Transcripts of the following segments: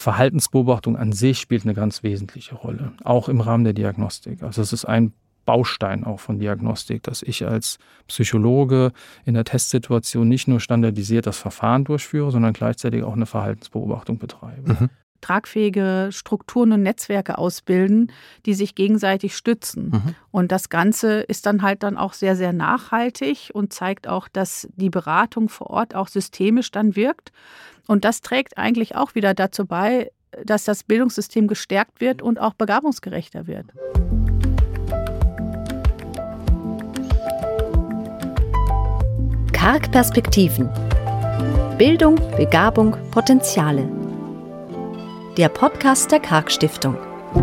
Verhaltensbeobachtung an sich spielt eine ganz wesentliche Rolle, auch im Rahmen der Diagnostik. Also es ist ein Baustein auch von Diagnostik, dass ich als Psychologe in der Testsituation nicht nur standardisiert das Verfahren durchführe, sondern gleichzeitig auch eine Verhaltensbeobachtung betreibe. Mhm. Tragfähige Strukturen und Netzwerke ausbilden, die sich gegenseitig stützen. Mhm. Und das Ganze ist dann auch sehr, sehr nachhaltig und zeigt auch, dass die Beratung vor Ort auch systemisch dann wirkt. Und das trägt eigentlich auch wieder dazu bei, dass das Bildungssystem gestärkt wird und auch begabungsgerechter wird. Karg Perspektiven. Bildung, Begabung, Potenziale. Der Podcast der Karg Stiftung.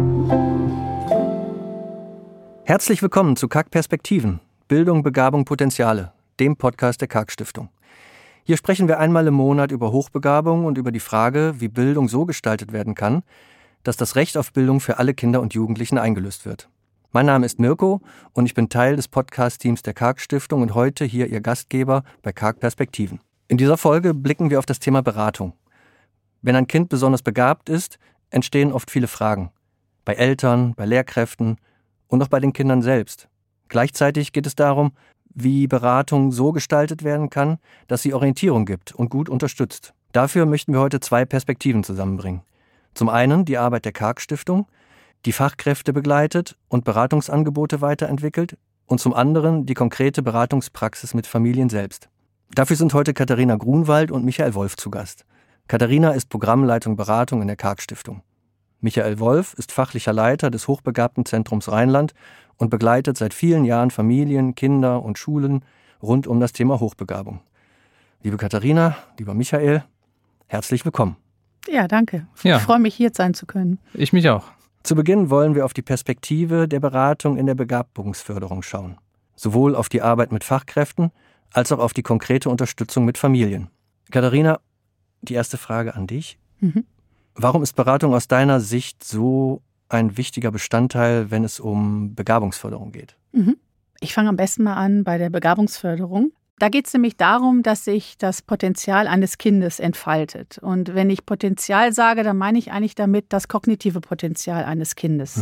Herzlich willkommen zu Karg Perspektiven. Bildung, Begabung, Potenziale. Dem Podcast der Karg Stiftung. Hier sprechen wir einmal im Monat über Hochbegabung und über die Frage, wie Bildung so gestaltet werden kann, dass das Recht auf Bildung für alle Kinder und Jugendlichen eingelöst wird. Mein Name ist Mirko und ich bin Teil des Podcast-Teams der Karg Stiftung und heute hier Ihr Gastgeber bei Karg Perspektiven. In dieser Folge blicken wir auf das Thema Beratung. Wenn ein Kind besonders begabt ist, entstehen oft viele Fragen. Bei Eltern, bei Lehrkräften und auch bei den Kindern selbst. Gleichzeitig geht es darum, wie Beratung so gestaltet werden kann, dass sie Orientierung gibt und gut unterstützt. Dafür möchten wir heute zwei Perspektiven zusammenbringen. Zum einen die Arbeit der Karg Stiftung, die Fachkräfte begleitet und Beratungsangebote weiterentwickelt, und zum anderen die konkrete Beratungspraxis mit Familien selbst. Dafür sind heute Katharina Grunwald und Michael Wolf zu Gast. Katharina ist Programmleitung Beratung in der Karg Stiftung. Michael Wolf ist fachlicher Leiter des Hochbegabtenzentrums Rheinland und begleitet seit vielen Jahren Familien, Kinder und Schulen rund um das Thema Hochbegabung. Liebe Katharina, lieber Michael, herzlich willkommen. Ja, danke. Ich freue mich, hier sein zu können. Ich mich auch. Zu Beginn wollen wir auf die Perspektive der Beratung in der Begabungsförderung schauen. Sowohl auf die Arbeit mit Fachkräften als auch auf die konkrete Unterstützung mit Familien. Katharina, die erste Frage an dich. Warum ist Beratung aus deiner Sicht so ein wichtiger Bestandteil, wenn es um Begabungsförderung geht? Ich fange am besten mal an bei der Begabungsförderung. Da geht es nämlich darum, dass sich das Potenzial eines Kindes entfaltet. Und wenn ich Potenzial sage, dann meine ich eigentlich damit das kognitive Potenzial eines Kindes.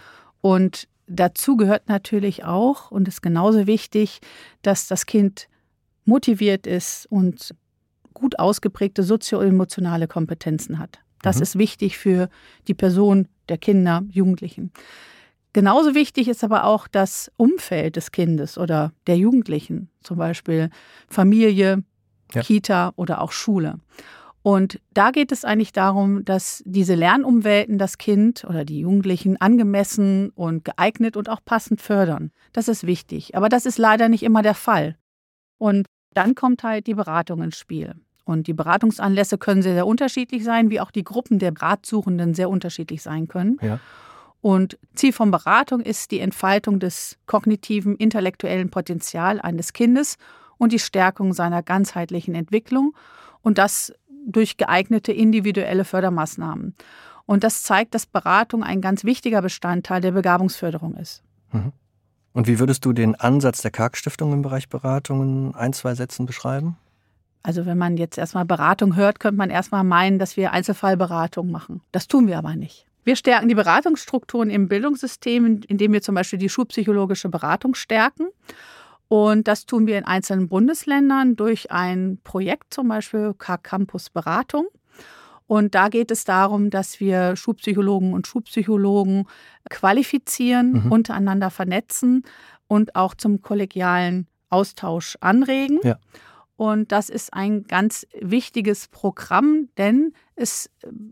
Und dazu gehört natürlich auch, und ist genauso wichtig, dass das Kind motiviert ist und gut ausgeprägte sozioemotionale Kompetenzen hat. Das ist wichtig für die Person der Kinder, Jugendlichen. Genauso wichtig ist aber auch das Umfeld des Kindes oder der Jugendlichen, zum Beispiel Familie, Kita oder auch Schule. Und da geht es eigentlich darum, dass diese Lernumwelten das Kind oder die Jugendlichen angemessen und geeignet und auch passend fördern. Das ist wichtig, aber das ist leider nicht immer der Fall. Und dann kommt halt die Beratung ins Spiel. Und die Beratungsanlässe können sehr, sehr unterschiedlich sein, wie auch die Gruppen der Ratsuchenden sehr unterschiedlich sein können. Ja. Und Ziel von Beratung ist die Entfaltung des kognitiven, intellektuellen Potenzials eines Kindes und die Stärkung seiner ganzheitlichen Entwicklung und das durch geeignete individuelle Fördermaßnahmen. Und das zeigt, dass Beratung ein ganz wichtiger Bestandteil der Begabungsförderung ist. Und wie würdest du den Ansatz der Karg Stiftung im Bereich Beratung in ein, zwei Sätzen beschreiben? Also wenn man jetzt erstmal Beratung hört, könnte man erstmal meinen, dass wir Einzelfallberatung machen. Das tun wir aber nicht. Wir stärken die Beratungsstrukturen im Bildungssystem, indem wir zum Beispiel die schulpsychologische Beratung stärken. Und das tun wir in einzelnen Bundesländern durch ein Projekt, zum Beispiel Karg Campus Beratung. Und da geht es darum, dass wir Schulpsychologen und Schulpsychologen qualifizieren, untereinander vernetzen und auch zum kollegialen Austausch anregen. Ja. Und das ist ein ganz wichtiges Programm, denn es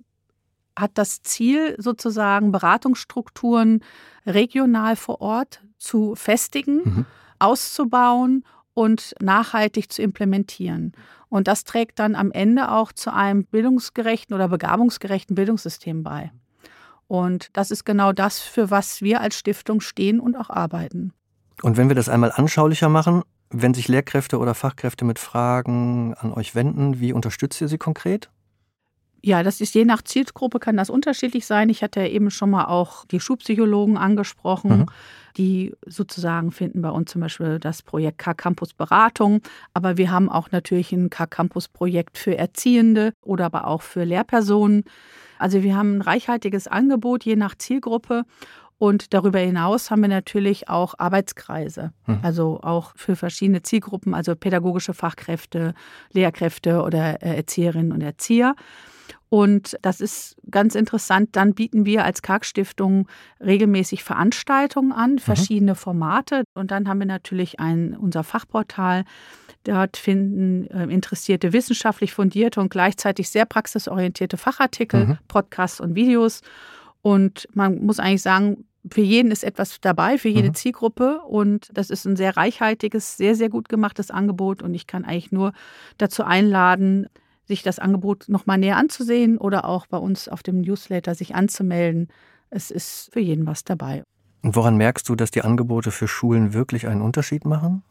hat das Ziel, sozusagen Beratungsstrukturen regional vor Ort zu festigen, auszubauen und nachhaltig zu implementieren. Und das trägt dann am Ende auch zu einem bildungsgerechten oder begabungsgerechten Bildungssystem bei. Und das ist genau das, für was wir als Stiftung stehen und auch arbeiten. Und wenn wir das einmal anschaulicher machen, wenn sich Lehrkräfte oder Fachkräfte mit Fragen an euch wenden, wie unterstützt ihr sie konkret? Ja, das ist je nach Zielgruppe, kann das unterschiedlich sein. Ich hatte ja eben schon mal auch die Schulpsychologen angesprochen. Die sozusagen finden bei uns zum Beispiel das Projekt K-Campus Beratung. Aber wir haben auch natürlich ein K-Campus-Projekt für Erziehende oder aber auch für Lehrpersonen. Also wir haben ein reichhaltiges Angebot je nach Zielgruppe. Und darüber hinaus haben wir natürlich auch Arbeitskreise, also auch für verschiedene Zielgruppen, also pädagogische Fachkräfte, Lehrkräfte oder Erzieherinnen und Erzieher. Und das ist ganz interessant. Dann bieten wir als Karg-Stiftung regelmäßig Veranstaltungen an, verschiedene Formate. Und dann haben wir natürlich unser Fachportal. Dort finden interessierte, wissenschaftlich fundierte und gleichzeitig sehr praxisorientierte Fachartikel, Podcasts und Videos. Und man muss eigentlich sagen, für jeden ist etwas dabei, für jede Zielgruppe. Und das ist ein sehr reichhaltiges, sehr, sehr gut gemachtes Angebot. Und ich kann eigentlich nur dazu einladen, sich das Angebot nochmal näher anzusehen oder auch bei uns auf dem Newsletter sich anzumelden. Es ist für jeden was dabei. Und woran merkst du, dass die Angebote für Schulen wirklich einen Unterschied machen?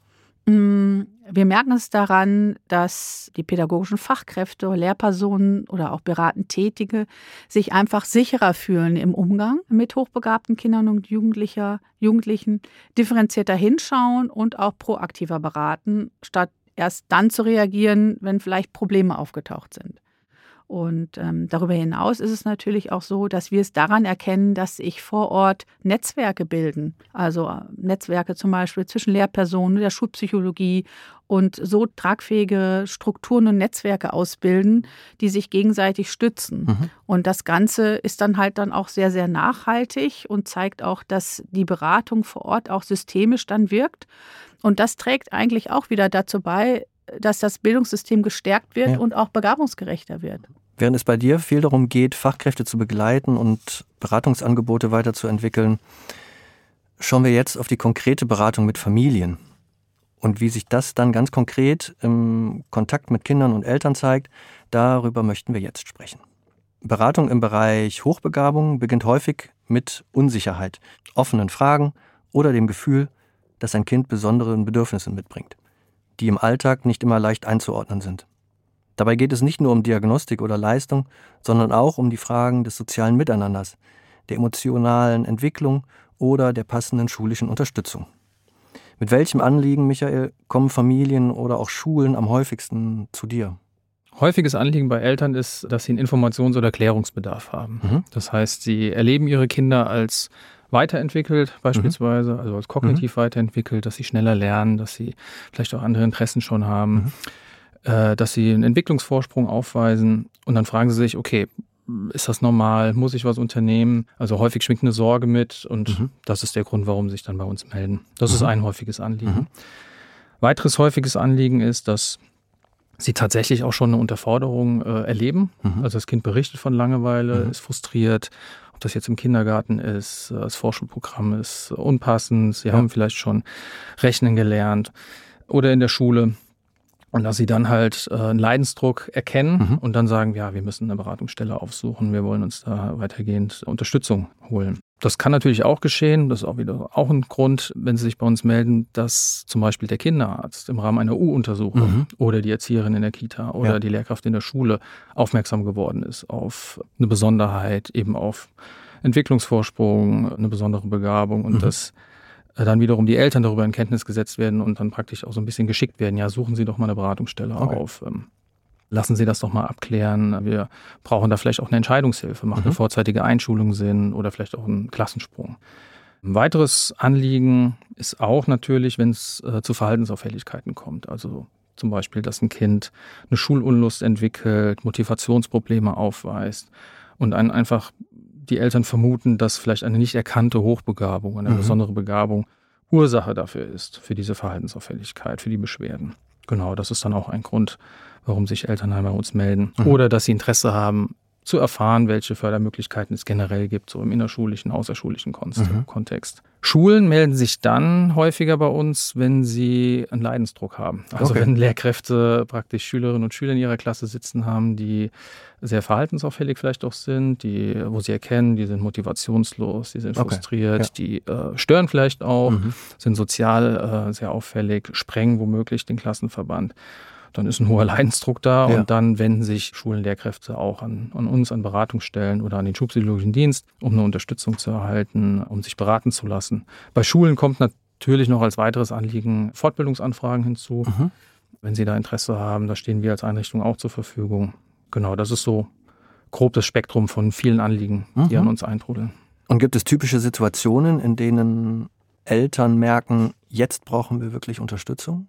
Wir merken es daran, dass die pädagogischen Fachkräfte, Lehrpersonen oder auch beratend Tätige sich einfach sicherer fühlen im Umgang mit hochbegabten Kindern und Jugendlichen, differenzierter hinschauen und auch proaktiver beraten, statt erst dann zu reagieren, wenn vielleicht Probleme aufgetaucht sind. Und darüber hinaus ist es natürlich auch so, dass wir es daran erkennen, dass sich vor Ort Netzwerke bilden. Also Netzwerke zum Beispiel zwischen Lehrpersonen, der Schulpsychologie und so tragfähige Strukturen und Netzwerke ausbilden, die sich gegenseitig stützen. Und das Ganze ist dann halt dann auch sehr, sehr nachhaltig und zeigt auch, dass die Beratung vor Ort auch systemisch dann wirkt. Und das trägt eigentlich auch wieder dazu bei, dass das Bildungssystem gestärkt wird und auch begabungsgerechter wird. Während es bei dir viel darum geht, Fachkräfte zu begleiten und Beratungsangebote weiterzuentwickeln, schauen wir jetzt auf die konkrete Beratung mit Familien. Und wie sich das dann ganz konkret im Kontakt mit Kindern und Eltern zeigt, darüber möchten wir jetzt sprechen. Beratung im Bereich Hochbegabung beginnt häufig mit Unsicherheit, offenen Fragen oder dem Gefühl, dass ein Kind besondere Bedürfnisse mitbringt, die im Alltag nicht immer leicht einzuordnen sind. Dabei geht es nicht nur um Diagnostik oder Leistung, sondern auch um die Fragen des sozialen Miteinanders, der emotionalen Entwicklung oder der passenden schulischen Unterstützung. Mit welchem Anliegen, Michael, kommen Familien oder auch Schulen am häufigsten zu dir? Häufiges Anliegen bei Eltern ist, dass sie einen Informations- oder Klärungsbedarf haben. Das heißt, sie erleben ihre Kinder als weiterentwickelt beispielsweise, also als kognitiv weiterentwickelt, dass sie schneller lernen, dass sie vielleicht auch andere Interessen schon haben, dass sie einen Entwicklungsvorsprung aufweisen und dann fragen sie sich, okay, ist das normal, muss ich was unternehmen? Also häufig schwingt eine Sorge mit und das ist der Grund, warum sie sich dann bei uns melden. Das ist ein häufiges Anliegen. Weiteres häufiges Anliegen ist, dass sie tatsächlich auch schon eine Unterforderung erleben. Also das Kind berichtet von Langeweile, ist frustriert, ob das jetzt im Kindergarten ist, das Vorschulprogramm ist unpassend, sie haben vielleicht schon rechnen gelernt oder in der Schule. Und dass sie dann halt einen Leidensdruck erkennen und dann sagen, ja, wir müssen eine Beratungsstelle aufsuchen, wir wollen uns da weitergehend Unterstützung holen. Das kann natürlich auch geschehen, das ist auch wieder auch ein Grund, wenn sie sich bei uns melden, dass zum Beispiel der Kinderarzt im Rahmen einer U-Untersuchung oder die Erzieherin in der Kita oder die Lehrkraft in der Schule aufmerksam geworden ist auf eine Besonderheit, eben auf Entwicklungsvorsprung, eine besondere Begabung und das dann wiederum die Eltern darüber in Kenntnis gesetzt werden und dann praktisch auch so ein bisschen geschickt werden. Ja, suchen Sie doch mal eine Beratungsstelle auf. Lassen Sie das doch mal abklären. Wir brauchen da vielleicht auch eine Entscheidungshilfe. Macht eine vorzeitige Einschulung Sinn oder vielleicht auch einen Klassensprung. Ein weiteres Anliegen ist auch natürlich, wenn es zu Verhaltensauffälligkeiten kommt. Also zum Beispiel, dass ein Kind eine Schulunlust entwickelt, Motivationsprobleme aufweist und einfach die Eltern vermuten, dass vielleicht eine nicht erkannte Hochbegabung, eine besondere Begabung Ursache dafür ist, für diese Verhaltensauffälligkeit, für die Beschwerden. Genau, das ist dann auch ein Grund, warum sich Eltern bei uns melden. Oder dass sie Interesse haben, zu erfahren, welche Fördermöglichkeiten es generell gibt, so im innerschulischen, außerschulischen Kontext. Schulen melden sich dann häufiger bei uns, wenn sie einen Leidensdruck haben. Also wenn Lehrkräfte praktisch Schülerinnen und Schüler in ihrer Klasse sitzen haben, die sehr verhaltensauffällig vielleicht auch sind, wo sie erkennen, die sind motivationslos, die sind frustriert, die stören vielleicht auch, sind sozial sehr auffällig, sprengen womöglich den Klassenverband. dann ist ein hoher Leidensdruck da und dann wenden sich Schulenlehrkräfte auch an uns, an Beratungsstellen oder an den schulpsychologischen Dienst, um eine Unterstützung zu erhalten, um sich beraten zu lassen. Bei Schulen kommt natürlich noch als weiteres Anliegen Fortbildungsanfragen hinzu. Wenn Sie da Interesse haben, da stehen wir als Einrichtung auch zur Verfügung. Genau, das ist so grob das Spektrum von vielen Anliegen, die an uns eintrudeln. Und gibt es typische Situationen, in denen Eltern merken, jetzt brauchen wir wirklich Unterstützung?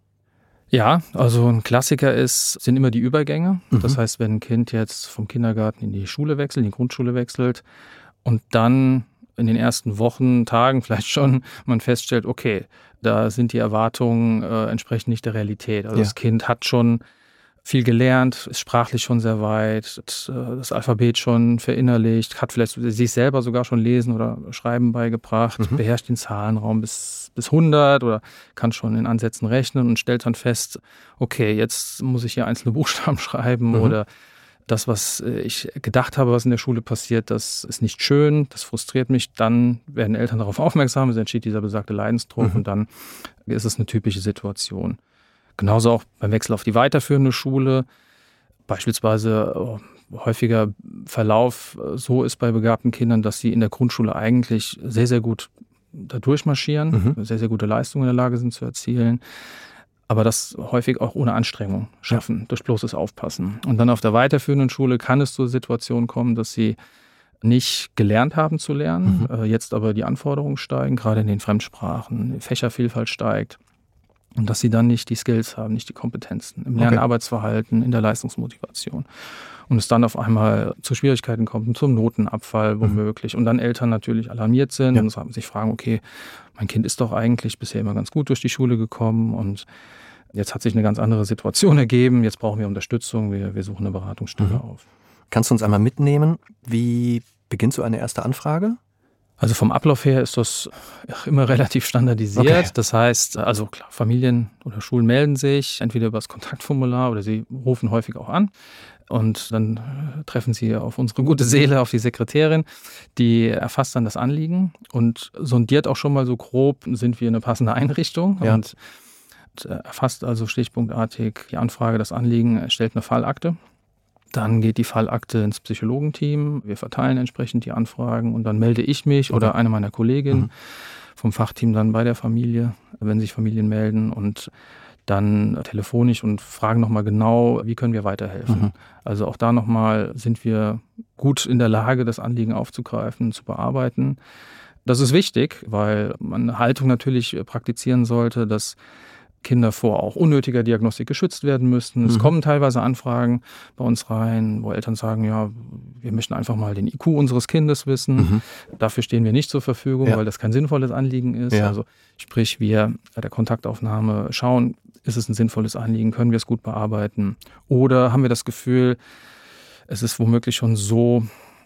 Ja, also ein Klassiker sind immer die Übergänge. Das heißt, wenn ein Kind jetzt vom Kindergarten in die Schule wechselt, in die Grundschule wechselt und dann in den ersten Wochen, Tagen vielleicht schon man feststellt, okay, da sind die Erwartungen entsprechend nicht der Realität. Also das Kind hat schon viel gelernt, ist sprachlich schon sehr weit, hat das Alphabet schon verinnerlicht, hat vielleicht sich selber sogar schon Lesen oder Schreiben beigebracht, beherrscht den Zahlenraum bis 100 oder kann schon in Ansätzen rechnen und stellt dann fest, okay, jetzt muss ich hier einzelne Buchstaben schreiben oder das, was ich gedacht habe, was in der Schule passiert, das ist nicht schön, das frustriert mich. Dann werden Eltern darauf aufmerksam, es entsteht dieser besagte Leidensdruck und dann ist es eine typische Situation. Genauso auch beim Wechsel auf die weiterführende Schule. Beispielsweise häufiger Verlauf so ist bei begabten Kindern, dass sie in der Grundschule eigentlich sehr, sehr gut da durchmarschieren, sehr, sehr gute Leistungen in der Lage sind zu erzielen, aber das häufig auch ohne Anstrengung schaffen, durch bloßes Aufpassen. Und dann auf der weiterführenden Schule kann es zur Situation kommen, dass sie nicht gelernt haben zu lernen, jetzt aber die Anforderungen steigen, gerade in den Fremdsprachen, die Fächervielfalt steigt. Und dass sie dann nicht die Skills haben, nicht die Kompetenzen im Lernarbeitsverhalten, in der Leistungsmotivation. Und es dann auf einmal zu Schwierigkeiten kommt, zum Notenabfall womöglich. Und dann Eltern natürlich alarmiert sind und sich fragen, okay, mein Kind ist doch eigentlich bisher immer ganz gut durch die Schule gekommen und jetzt hat sich eine ganz andere Situation ergeben, jetzt brauchen wir Unterstützung, wir suchen eine Beratungsstelle auf. Kannst du uns einmal mitnehmen, wie beginnt so eine erste Anfrage? Also vom Ablauf her ist das immer relativ standardisiert. Okay. Das heißt, also klar, Familien oder Schulen melden sich entweder über das Kontaktformular oder sie rufen häufig auch an. Und dann treffen sie auf unsere gute Seele, auf die Sekretärin, die erfasst dann das Anliegen und sondiert auch schon mal so grob, sind wir eine passende Einrichtung und erfasst also stichpunktartig die Anfrage, das Anliegen, erstellt eine Fallakte. Dann geht die Fallakte ins Psychologenteam, wir verteilen entsprechend die Anfragen und dann melde ich mich oder eine meiner Kolleginnen vom Fachteam dann bei der Familie, wenn sich Familien melden und dann telefonisch und fragen nochmal genau, wie können wir weiterhelfen. Also auch da nochmal sind wir gut in der Lage, das Anliegen aufzugreifen, zu bearbeiten. Das ist wichtig, weil man eine Haltung natürlich praktizieren sollte, dass Kinder vor auch unnötiger Diagnostik geschützt werden müssten. Es kommen teilweise Anfragen bei uns rein, wo Eltern sagen, ja, wir möchten einfach mal den IQ unseres Kindes wissen. Dafür stehen wir nicht zur Verfügung, weil das kein sinnvolles Anliegen ist. Also sprich, wir bei der Kontaktaufnahme schauen, ist es ein sinnvolles Anliegen, können wir es gut bearbeiten? Oder haben wir das Gefühl, es ist womöglich schon so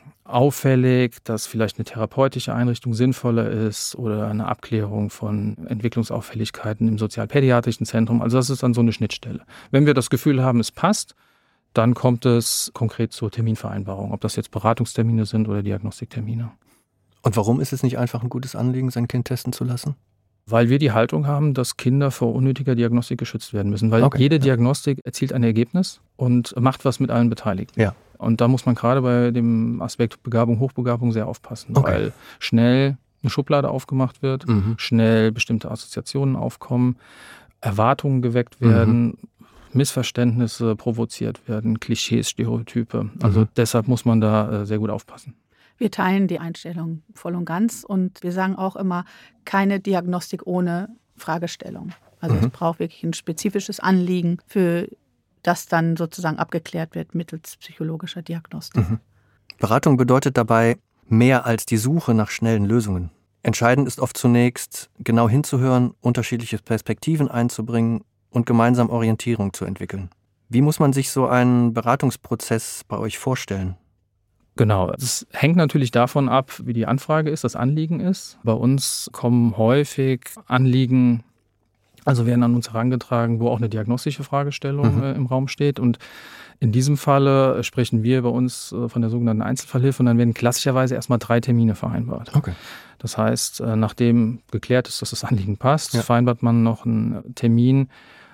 auffällig, dass vielleicht eine therapeutische Einrichtung sinnvoller ist oder eine Abklärung von Entwicklungsauffälligkeiten im sozialpädiatrischen Zentrum. Also das ist dann so eine Schnittstelle. Wenn wir das Gefühl haben, es passt, dann kommt es konkret zur Terminvereinbarung, ob das jetzt Beratungstermine sind oder Diagnostiktermine. Und warum ist es nicht einfach ein gutes Anliegen, sein Kind testen zu lassen? Weil wir die Haltung haben, dass Kinder vor unnötiger Diagnostik geschützt werden müssen. Weil jede Diagnostik erzielt ein Ergebnis und macht was mit allen Beteiligten. Ja. Und da muss man gerade bei dem Aspekt Begabung, Hochbegabung sehr aufpassen, weil schnell eine Schublade aufgemacht wird, schnell bestimmte Assoziationen aufkommen, Erwartungen geweckt werden, Missverständnisse provoziert werden, Klischees, Stereotype. Also deshalb muss man da sehr gut aufpassen. Wir teilen die Einstellung voll und ganz und wir sagen auch immer, keine Diagnostik ohne Fragestellung. Also es braucht wirklich ein spezifisches Anliegen, für das dann sozusagen abgeklärt wird mittels psychologischer Diagnostik. Beratung bedeutet dabei mehr als die Suche nach schnellen Lösungen. Entscheidend ist oft zunächst, genau hinzuhören, unterschiedliche Perspektiven einzubringen und gemeinsam Orientierung zu entwickeln. Wie muss man sich so einen Beratungsprozess bei euch vorstellen? Genau, das hängt natürlich davon ab, wie die Anfrage ist, das Anliegen ist. Bei uns kommen häufig Anliegen, also werden an uns herangetragen, wo auch eine diagnostische Fragestellung im Raum steht. Und in diesem Falle sprechen wir bei uns von der sogenannten Einzelfallhilfe und dann werden klassischerweise erstmal 3 Termine vereinbart. Das heißt, nachdem geklärt ist, dass das Anliegen passt, vereinbart man noch einen Termin,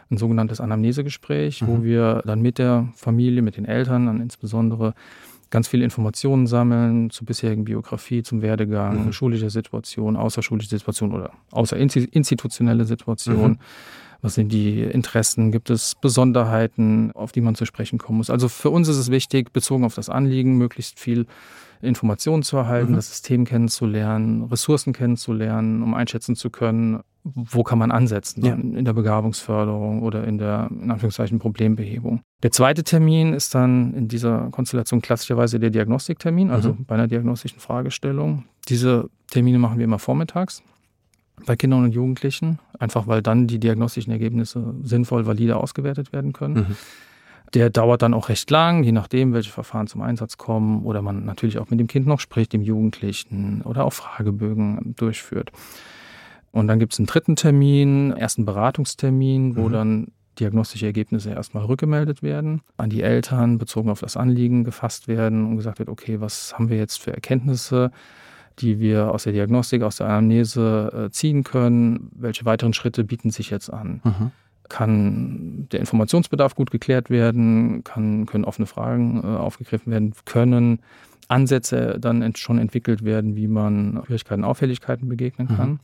ein sogenanntes Anamnesegespräch, wo wir dann mit der Familie, mit den Eltern dann insbesondere ganz viele Informationen sammeln zur bisherigen Biografie, zum Werdegang, schulischer Situation, außerschulische Situation oder außerinstitutionelle Situation. Was sind die Interessen? Gibt es Besonderheiten, auf die man zu sprechen kommen muss? Also für uns ist es wichtig, bezogen auf das Anliegen, möglichst viel Informationen zu erhalten, das System kennenzulernen, Ressourcen kennenzulernen, um einschätzen zu können, wo kann man ansetzen in der Begabungsförderung oder in der, in Anführungszeichen, Problembehebung. Der zweite Termin ist dann in dieser Konstellation klassischerweise der Diagnostiktermin, also bei einer diagnostischen Fragestellung. Diese Termine machen wir immer vormittags bei Kindern und Jugendlichen, einfach weil dann die diagnostischen Ergebnisse sinnvoll, valide ausgewertet werden können. Der dauert dann auch recht lang, je nachdem, welche Verfahren zum Einsatz kommen oder man natürlich auch mit dem Kind noch spricht, dem Jugendlichen, oder auch Fragebögen durchführt. Und dann gibt es einen dritten Termin, ersten Beratungstermin, wo dann diagnostische Ergebnisse erstmal rückgemeldet werden, an die Eltern bezogen auf das Anliegen gefasst werden und gesagt wird, okay, was haben wir jetzt für Erkenntnisse, die wir aus der Diagnostik, aus der Anamnese ziehen können, welche weiteren Schritte bieten sich jetzt an. Kann der Informationsbedarf gut geklärt werden, können offene Fragen aufgegriffen werden, können Ansätze dann schon entwickelt werden, wie man Schwierigkeiten, Auffälligkeiten begegnen kann.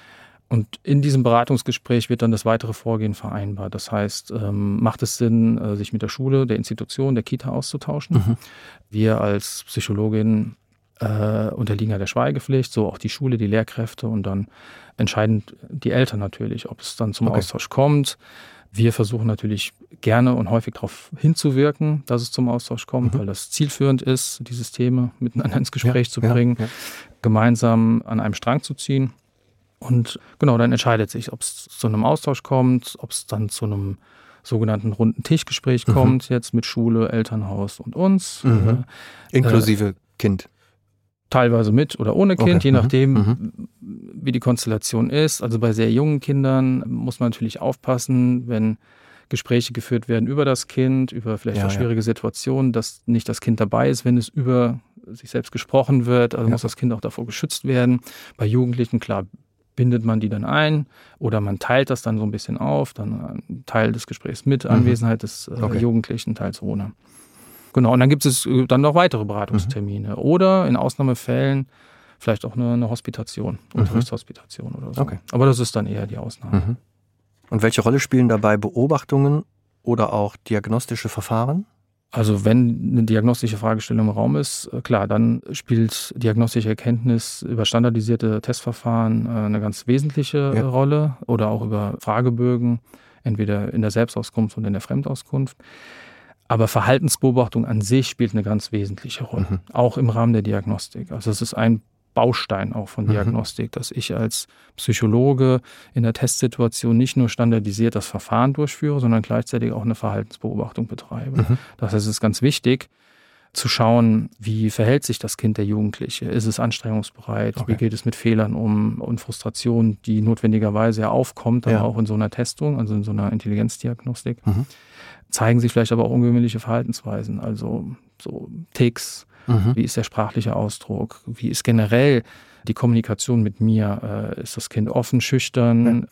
Und in diesem Beratungsgespräch wird dann das weitere Vorgehen vereinbart. Das heißt, macht es Sinn, sich mit der Schule, der Institution, der Kita auszutauschen? Wir als Psychologin unterliegen ja der Schweigepflicht, so auch die Schule, die Lehrkräfte, und dann entscheiden die Eltern natürlich, ob es dann zum Austausch kommt. Wir versuchen natürlich gerne und häufig darauf hinzuwirken, dass es zum Austausch kommt, weil das zielführend ist, die Systeme miteinander ins Gespräch zu bringen, gemeinsam an einem Strang zu ziehen. Und genau, dann entscheidet sich, ob es zu einem Austausch kommt, ob es dann zu einem sogenannten runden Tischgespräch kommt, jetzt mit Schule, Elternhaus und uns. Inklusive Kind. Teilweise mit oder ohne Kind, je nachdem, wie die Konstellation ist. Also bei sehr jungen Kindern muss man natürlich aufpassen, wenn Gespräche geführt werden über das Kind, über vielleicht auch schwierige Situationen, dass nicht das Kind dabei ist, wenn es über sich selbst gesprochen wird. Also muss das Kind auch davor geschützt werden. Bei Jugendlichen, klar, bindet man die dann ein oder man teilt das dann so ein bisschen auf, dann ein Teil des Gesprächs mit Anwesenheit des Jugendlichen, teils ohne. Genau, und dann gibt es dann noch weitere Beratungstermine oder in Ausnahmefällen vielleicht auch eine Hospitation, Unterrichtshospitation oder so. Aber das ist dann eher die Ausnahme. Und welche Rolle spielen dabei Beobachtungen oder auch diagnostische Verfahren? Also wenn eine diagnostische Fragestellung im Raum ist, klar, dann spielt diagnostische Erkenntnis über standardisierte Testverfahren eine ganz wesentliche Rolle oder auch über Fragebögen, entweder in der Selbstauskunft und in der Fremdauskunft. Aber Verhaltensbeobachtung an sich spielt eine ganz wesentliche Rolle, auch im Rahmen der Diagnostik. Also es ist ein Baustein auch von Diagnostik, dass ich als Psychologe in der Testsituation nicht nur standardisiert das Verfahren durchführe, sondern gleichzeitig auch eine Verhaltensbeobachtung betreibe. Das heißt, es ist ganz wichtig zu schauen, wie verhält sich das Kind, der Jugendliche? Ist es anstrengungsbereit? Wie geht es mit Fehlern um und Frustration, die notwendigerweise aufkommt, aber auch in so einer Testung, also in so einer Intelligenzdiagnostik. Zeigen sich vielleicht aber auch ungewöhnliche Verhaltensweisen, also so Tics. Wie ist der sprachliche Ausdruck? Wie ist generell die Kommunikation mit mir? Ist das Kind offen, schüchtern?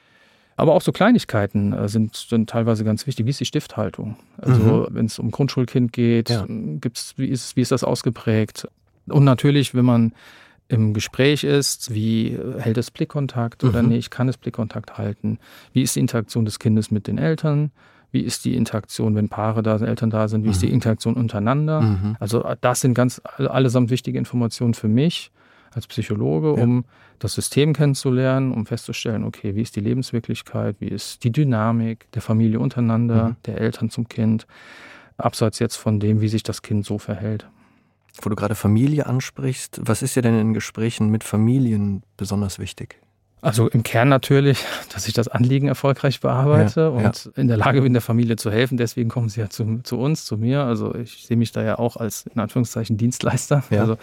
Aber auch so Kleinigkeiten sind teilweise ganz wichtig. Wie ist die Stifthaltung? Also wenn es um Grundschulkind geht, wie ist das ausgeprägt? Und natürlich, wenn man im Gespräch ist, wie hält es Blickkontakt oder nicht? Kann es Blickkontakt halten? Wie ist die Interaktion des Kindes mit den Eltern? Wie ist die Interaktion, wenn Paare da sind, Eltern da sind? Wie ist die Interaktion untereinander? Also das sind ganz allesamt wichtige Informationen für mich als Psychologe, um das System kennenzulernen, um festzustellen, okay, wie ist die Lebenswirklichkeit, wie ist die Dynamik der Familie untereinander, der Eltern zum Kind, abseits jetzt von dem, wie sich das Kind so verhält. Wo du gerade Familie ansprichst, was ist dir denn in Gesprächen mit Familien besonders wichtig? Also im Kern natürlich, dass ich das Anliegen erfolgreich bearbeite und in der Lage bin, der Familie zu helfen. Deswegen kommen sie ja zu uns, zu mir. Also ich sehe mich da ja auch als, in Anführungszeichen, Dienstleister. Also,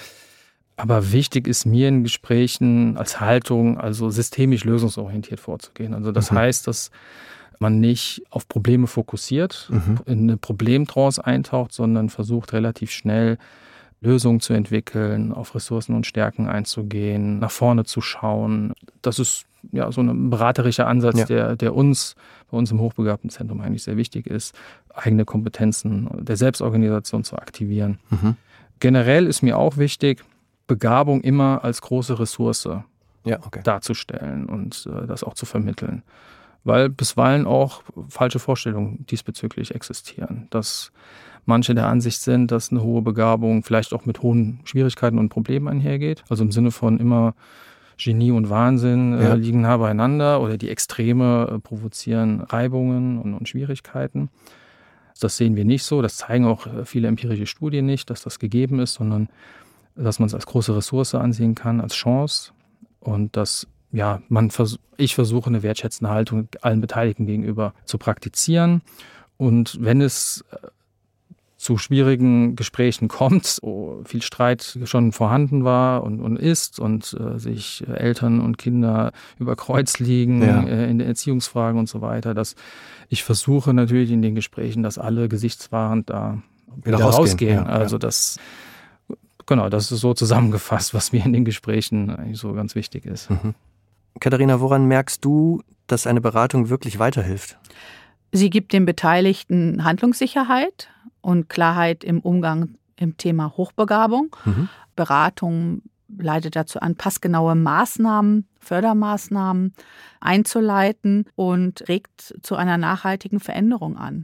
aber wichtig ist mir in Gesprächen als Haltung, also systemisch lösungsorientiert vorzugehen. Also das heißt, dass man nicht auf Probleme fokussiert, in eine Problemtrance eintaucht, sondern versucht relativ schnell Lösungen zu entwickeln, auf Ressourcen und Stärken einzugehen, nach vorne zu schauen. Das ist ja so ein beraterischer Ansatz, der uns bei uns im Hochbegabtenzentrum eigentlich sehr wichtig ist, eigene Kompetenzen der Selbstorganisation zu aktivieren. Generell ist mir auch wichtig, Begabung immer als große Ressource darzustellen und das auch zu vermitteln. Weil bisweilen auch falsche Vorstellungen diesbezüglich existieren. Dass manche der Ansicht sind, dass eine hohe Begabung vielleicht auch mit hohen Schwierigkeiten und Problemen einhergeht. Also im Sinne von immer Genie und Wahnsinn liegen nah beieinander oder die Extreme provozieren Reibungen und Schwierigkeiten. Das sehen wir nicht so. Das zeigen auch viele empirische Studien nicht, dass das gegeben ist, sondern dass man es als große Ressource ansehen kann, als Chance. Und dass ich versuche, eine wertschätzende Haltung allen Beteiligten gegenüber zu praktizieren. Und wenn es zu schwierigen Gesprächen kommt, wo viel Streit schon vorhanden war und ist und sich Eltern und Kinder über Kreuz liegen in den Erziehungsfragen und so weiter, dass ich versuche natürlich in den Gesprächen, dass alle gesichtswahrend da wieder rausgehen. Das ist so zusammengefasst, was mir in den Gesprächen eigentlich so ganz wichtig ist. Katharina, woran merkst du, dass eine Beratung wirklich weiterhilft? Sie gibt den Beteiligten Handlungssicherheit und Klarheit im Umgang im Thema Hochbegabung. Beratung leitet dazu an, passgenaue Maßnahmen, Fördermaßnahmen einzuleiten und regt zu einer nachhaltigen Veränderung an.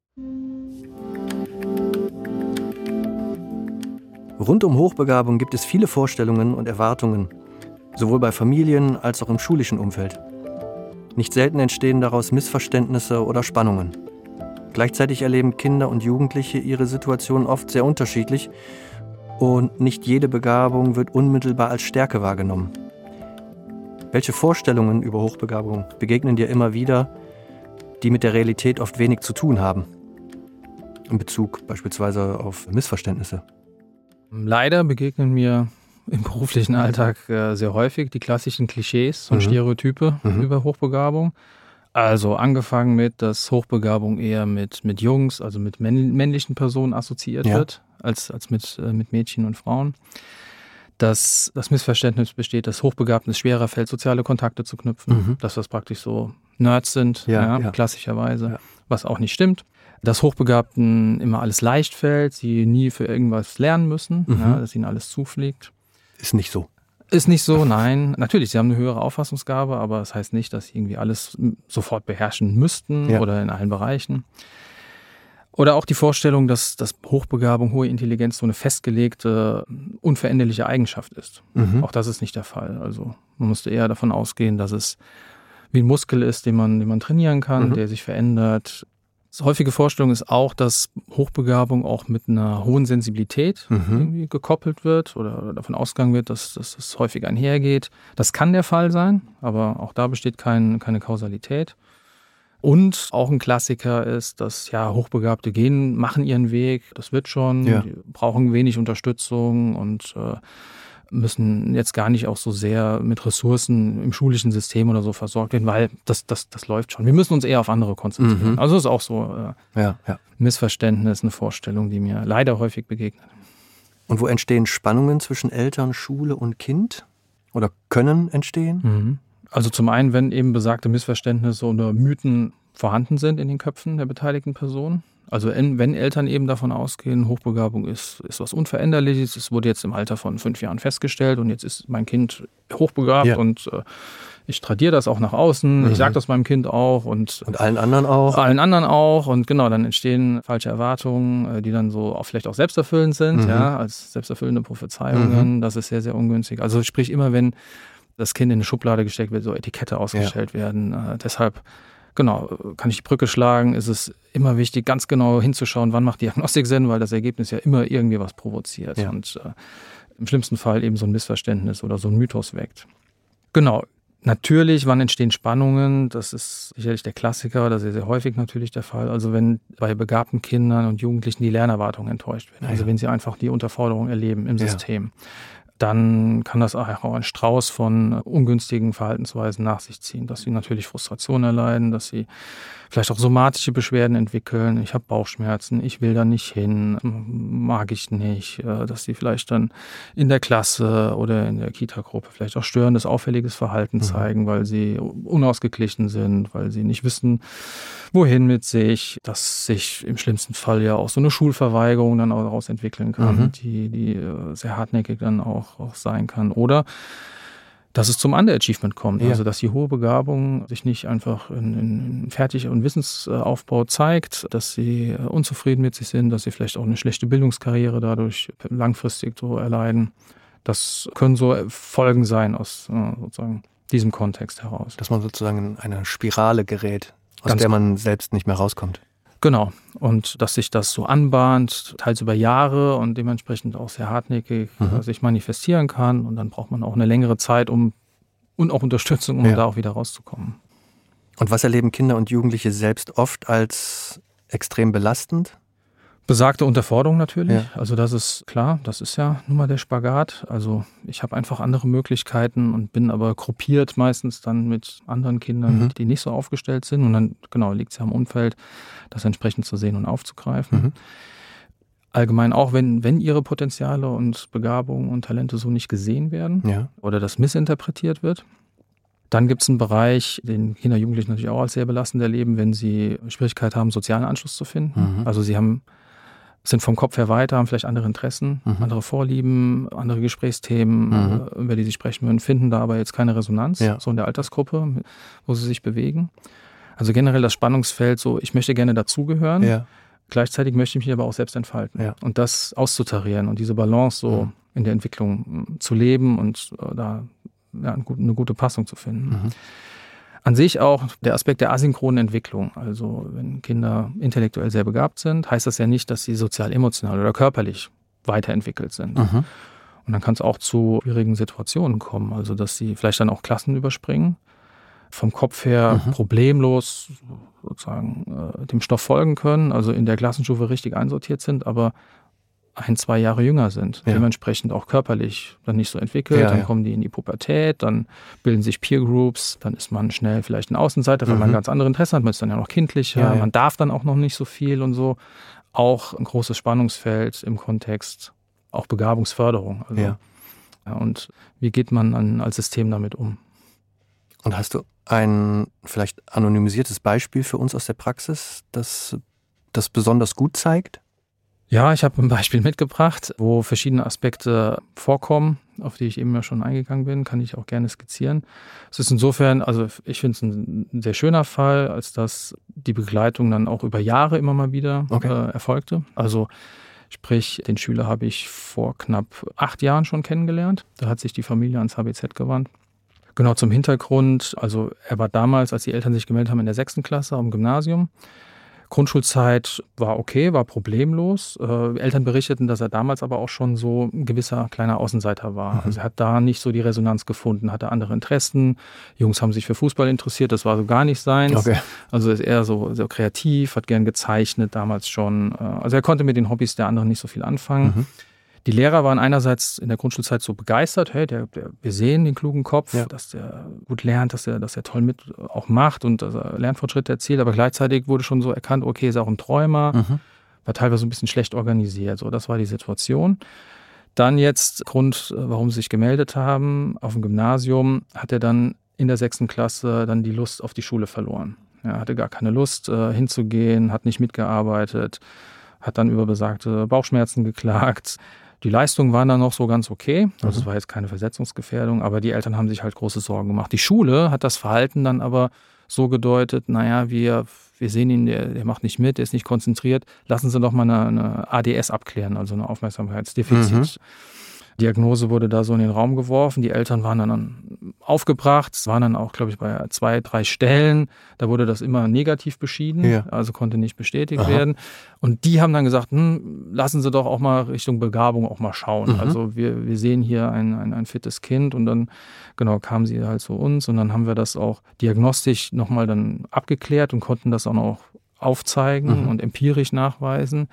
Rund um Hochbegabung gibt es viele Vorstellungen und Erwartungen, sowohl bei Familien als auch im schulischen Umfeld. Nicht selten entstehen daraus Missverständnisse oder Spannungen. Gleichzeitig erleben Kinder und Jugendliche ihre Situation oft sehr unterschiedlich und nicht jede Begabung wird unmittelbar als Stärke wahrgenommen. Welche Vorstellungen über Hochbegabung begegnen dir immer wieder, die mit der Realität oft wenig zu tun haben? In Bezug beispielsweise auf Missverständnisse. Leider begegnen mir im beruflichen Alltag sehr häufig die klassischen Klischees und Stereotype über Hochbegabung. Also angefangen mit, dass Hochbegabung eher mit Jungs, also mit männlichen Personen assoziiert wird, als mit Mädchen und Frauen. Dass das Missverständnis besteht, dass Hochbegabten es schwerer fällt, soziale Kontakte zu knüpfen. Dass das praktisch so Nerds sind, klassischerweise, was auch nicht stimmt. Dass Hochbegabten immer alles leicht fällt, sie nie für irgendwas lernen müssen, dass ihnen alles zufliegt. Ist nicht so. Ist nicht so, nein. Natürlich, sie haben eine höhere Auffassungsgabe, aber das heißt nicht, dass sie irgendwie alles sofort beherrschen müssten oder in allen Bereichen. Oder auch die Vorstellung, dass Hochbegabung, hohe Intelligenz so eine festgelegte, unveränderliche Eigenschaft ist. Auch das ist nicht der Fall. Also man müsste eher davon ausgehen, dass es wie ein Muskel ist, den man trainieren kann, der sich verändert. Häufige Vorstellung ist auch, dass Hochbegabung auch mit einer hohen Sensibilität irgendwie gekoppelt wird oder davon ausgegangen wird, dass das häufig einhergeht. Das kann der Fall sein, aber auch da besteht keine Kausalität. Und auch ein Klassiker ist, dass Hochbegabte machen ihren Weg, das wird schon, die brauchen wenig Unterstützung und müssen jetzt gar nicht auch so sehr mit Ressourcen im schulischen System oder so versorgt werden, weil das läuft schon. Wir müssen uns eher auf andere konzentrieren. Also das ist auch so Missverständnis, eine Vorstellung, die mir leider häufig begegnet. Und wo entstehen Spannungen zwischen Eltern, Schule und Kind? Oder können entstehen? Also zum einen, wenn eben besagte Missverständnisse oder Mythen vorhanden sind in den Köpfen der beteiligten Personen. Also wenn Eltern eben davon ausgehen, Hochbegabung ist was Unveränderliches, es wurde jetzt im Alter von 5 Jahren festgestellt und jetzt ist mein Kind hochbegabt und ich tradiere das auch nach außen, ich sage das meinem Kind auch. Und allen anderen auch. Allen anderen auch und genau, dann entstehen falsche Erwartungen, die dann so auch vielleicht auch selbsterfüllend sind, als selbsterfüllende Prophezeiungen. Das ist sehr, sehr ungünstig. Also sprich immer, wenn das Kind in eine Schublade gesteckt wird, so Etikette ausgestellt werden. Deshalb kann ich die Brücke schlagen, ist es immer wichtig, ganz genau hinzuschauen, wann macht Diagnostik Sinn, weil das Ergebnis ja immer irgendwie was provoziert und im schlimmsten Fall eben so ein Missverständnis oder so ein Mythos weckt. Genau, natürlich, wann entstehen Spannungen, das ist sicherlich der Klassiker, das ist sehr, sehr häufig natürlich der Fall. Also wenn bei begabten Kindern und Jugendlichen die Lernerwartungen enttäuscht werden, also wenn sie einfach die Unterforderung erleben im System. dann kann das auch einen Strauß von ungünstigen Verhaltensweisen nach sich ziehen, dass sie natürlich Frustration erleiden, dass sie vielleicht auch somatische Beschwerden entwickeln. Ich habe Bauchschmerzen, ich will da nicht hin, mag ich nicht, dass sie vielleicht dann in der Klasse oder in der Kita-Gruppe vielleicht auch störendes, auffälliges Verhalten zeigen, weil sie unausgeglichen sind, weil sie nicht wissen, wohin mit sich, dass sich im schlimmsten Fall ja auch so eine Schulverweigerung dann auch daraus entwickeln kann, die sehr hartnäckig dann auch sein kann. Oder dass es zum Underachievement kommt, also dass die hohe Begabung sich nicht einfach in Fertig- und Wissensaufbau zeigt, dass sie unzufrieden mit sich sind, dass sie vielleicht auch eine schlechte Bildungskarriere dadurch langfristig so erleiden. Das können so Folgen sein aus sozusagen diesem Kontext heraus. Dass man sozusagen in eine Spirale gerät, aus der man selbst nicht mehr rauskommt. Genau. Und dass sich das so anbahnt, teils über Jahre und dementsprechend auch sehr hartnäckig sich manifestieren kann. Und dann braucht man auch eine längere Zeit und auch Unterstützung, um da auch wieder rauszukommen. Und was erleben Kinder und Jugendliche selbst oft als extrem belastend? Besagte Unterforderung natürlich. Ja. Also das ist klar, das ist ja nun mal der Spagat. Also ich habe einfach andere Möglichkeiten und bin aber gruppiert meistens dann mit anderen Kindern, die nicht so aufgestellt sind. Und dann liegt es ja am Umfeld, das entsprechend zu sehen und aufzugreifen. Allgemein auch, wenn ihre Potenziale und Begabungen und Talente so nicht gesehen werden oder das missinterpretiert wird. Dann gibt es einen Bereich, den Kinder und Jugendliche natürlich auch als sehr belastend erleben, wenn sie Schwierigkeit haben, sozialen Anschluss zu finden. Also sie sind vom Kopf her weiter, haben vielleicht andere Interessen, andere Vorlieben, andere Gesprächsthemen, über die sie sprechen würden, finden da aber jetzt keine Resonanz, so in der Altersgruppe, wo sie sich bewegen. Also generell das Spannungsfeld so, ich möchte gerne dazugehören, gleichzeitig möchte ich mich aber auch selbst entfalten. Und das auszutarieren und diese Balance so in der Entwicklung zu leben und da eine gute Passung zu finden. An sich auch der Aspekt der asynchronen Entwicklung. Also wenn Kinder intellektuell sehr begabt sind, heißt das ja nicht, dass sie sozial, emotional oder körperlich weiterentwickelt sind. Und dann kann es auch zu schwierigen Situationen kommen. Also dass sie vielleicht dann auch Klassen überspringen, vom Kopf her problemlos sozusagen dem Stoff folgen können, also in der Klassenstufe richtig einsortiert sind, aber 1-2 Jahre jünger sind, dementsprechend auch körperlich dann nicht so entwickelt, dann kommen die in die Pubertät, dann bilden sich Peer Groups, dann ist man schnell vielleicht ein Außenseiter, weil man ganz andere Interessen hat, man ist dann ja noch kindlicher, man darf dann auch noch nicht so viel und so. Auch ein großes Spannungsfeld im Kontext, auch Begabungsförderung. Also, und wie geht man als System damit um? Und hast du ein vielleicht anonymisiertes Beispiel für uns aus der Praxis, das das besonders gut zeigt? Ja, ich habe ein Beispiel mitgebracht, wo verschiedene Aspekte vorkommen, auf die ich eben ja schon eingegangen bin, kann ich auch gerne skizzieren. Es ist insofern, also ich finde es ein sehr schöner Fall, als dass die Begleitung dann auch über Jahre immer mal wieder erfolgte. Also sprich, den Schüler habe ich vor knapp 8 Jahren schon kennengelernt. Da hat sich die Familie ans HBZ gewandt. Genau zum Hintergrund, also er war damals, als die Eltern sich gemeldet haben, in der 6. Klasse am Gymnasium. Grundschulzeit war okay, war problemlos. Eltern berichteten, dass er damals aber auch schon so ein gewisser kleiner Außenseiter war. Also er hat da nicht so die Resonanz gefunden, hatte andere Interessen. Jungs haben sich für Fußball interessiert, das war so gar nicht seins. Okay. Also ist eher so kreativ, hat gern gezeichnet damals schon. Also er konnte mit den Hobbys der anderen nicht so viel anfangen. Die Lehrer waren einerseits in der Grundschulzeit so begeistert, hey, wir sehen den klugen Kopf, dass der gut lernt, dass er toll mit auch macht und dass er Lernfortschritte erzielt, aber gleichzeitig wurde schon so erkannt, okay, ist auch ein Träumer, war teilweise ein bisschen schlecht organisiert, so, das war die Situation. Dann jetzt, Grund, warum sie sich gemeldet haben, auf dem Gymnasium hat er dann in der 6. Klasse dann die Lust auf die Schule verloren. Er hatte gar keine Lust hinzugehen, hat nicht mitgearbeitet, hat dann über besagte Bauchschmerzen geklagt. Die Leistungen waren dann noch so ganz okay, also es war jetzt keine Versetzungsgefährdung, aber die Eltern haben sich halt große Sorgen gemacht. Die Schule hat das Verhalten dann aber so gedeutet, naja, wir sehen ihn, der macht nicht mit, der ist nicht konzentriert, lassen Sie doch mal eine ADS abklären, also eine Aufmerksamkeitsdefizit. Diagnose wurde da so in den Raum geworfen. Die Eltern waren dann aufgebracht. Es waren dann auch, glaube ich, bei 2, 3 Stellen. Da wurde das immer negativ beschieden, also konnte nicht bestätigt werden. Und die haben dann gesagt, lassen Sie doch auch mal Richtung Begabung auch mal schauen. Also wir sehen hier ein fittes Kind. Und dann kamen sie halt zu uns. Und dann haben wir das auch diagnostisch nochmal dann abgeklärt und konnten das auch noch aufzeigen und empirisch nachweisen.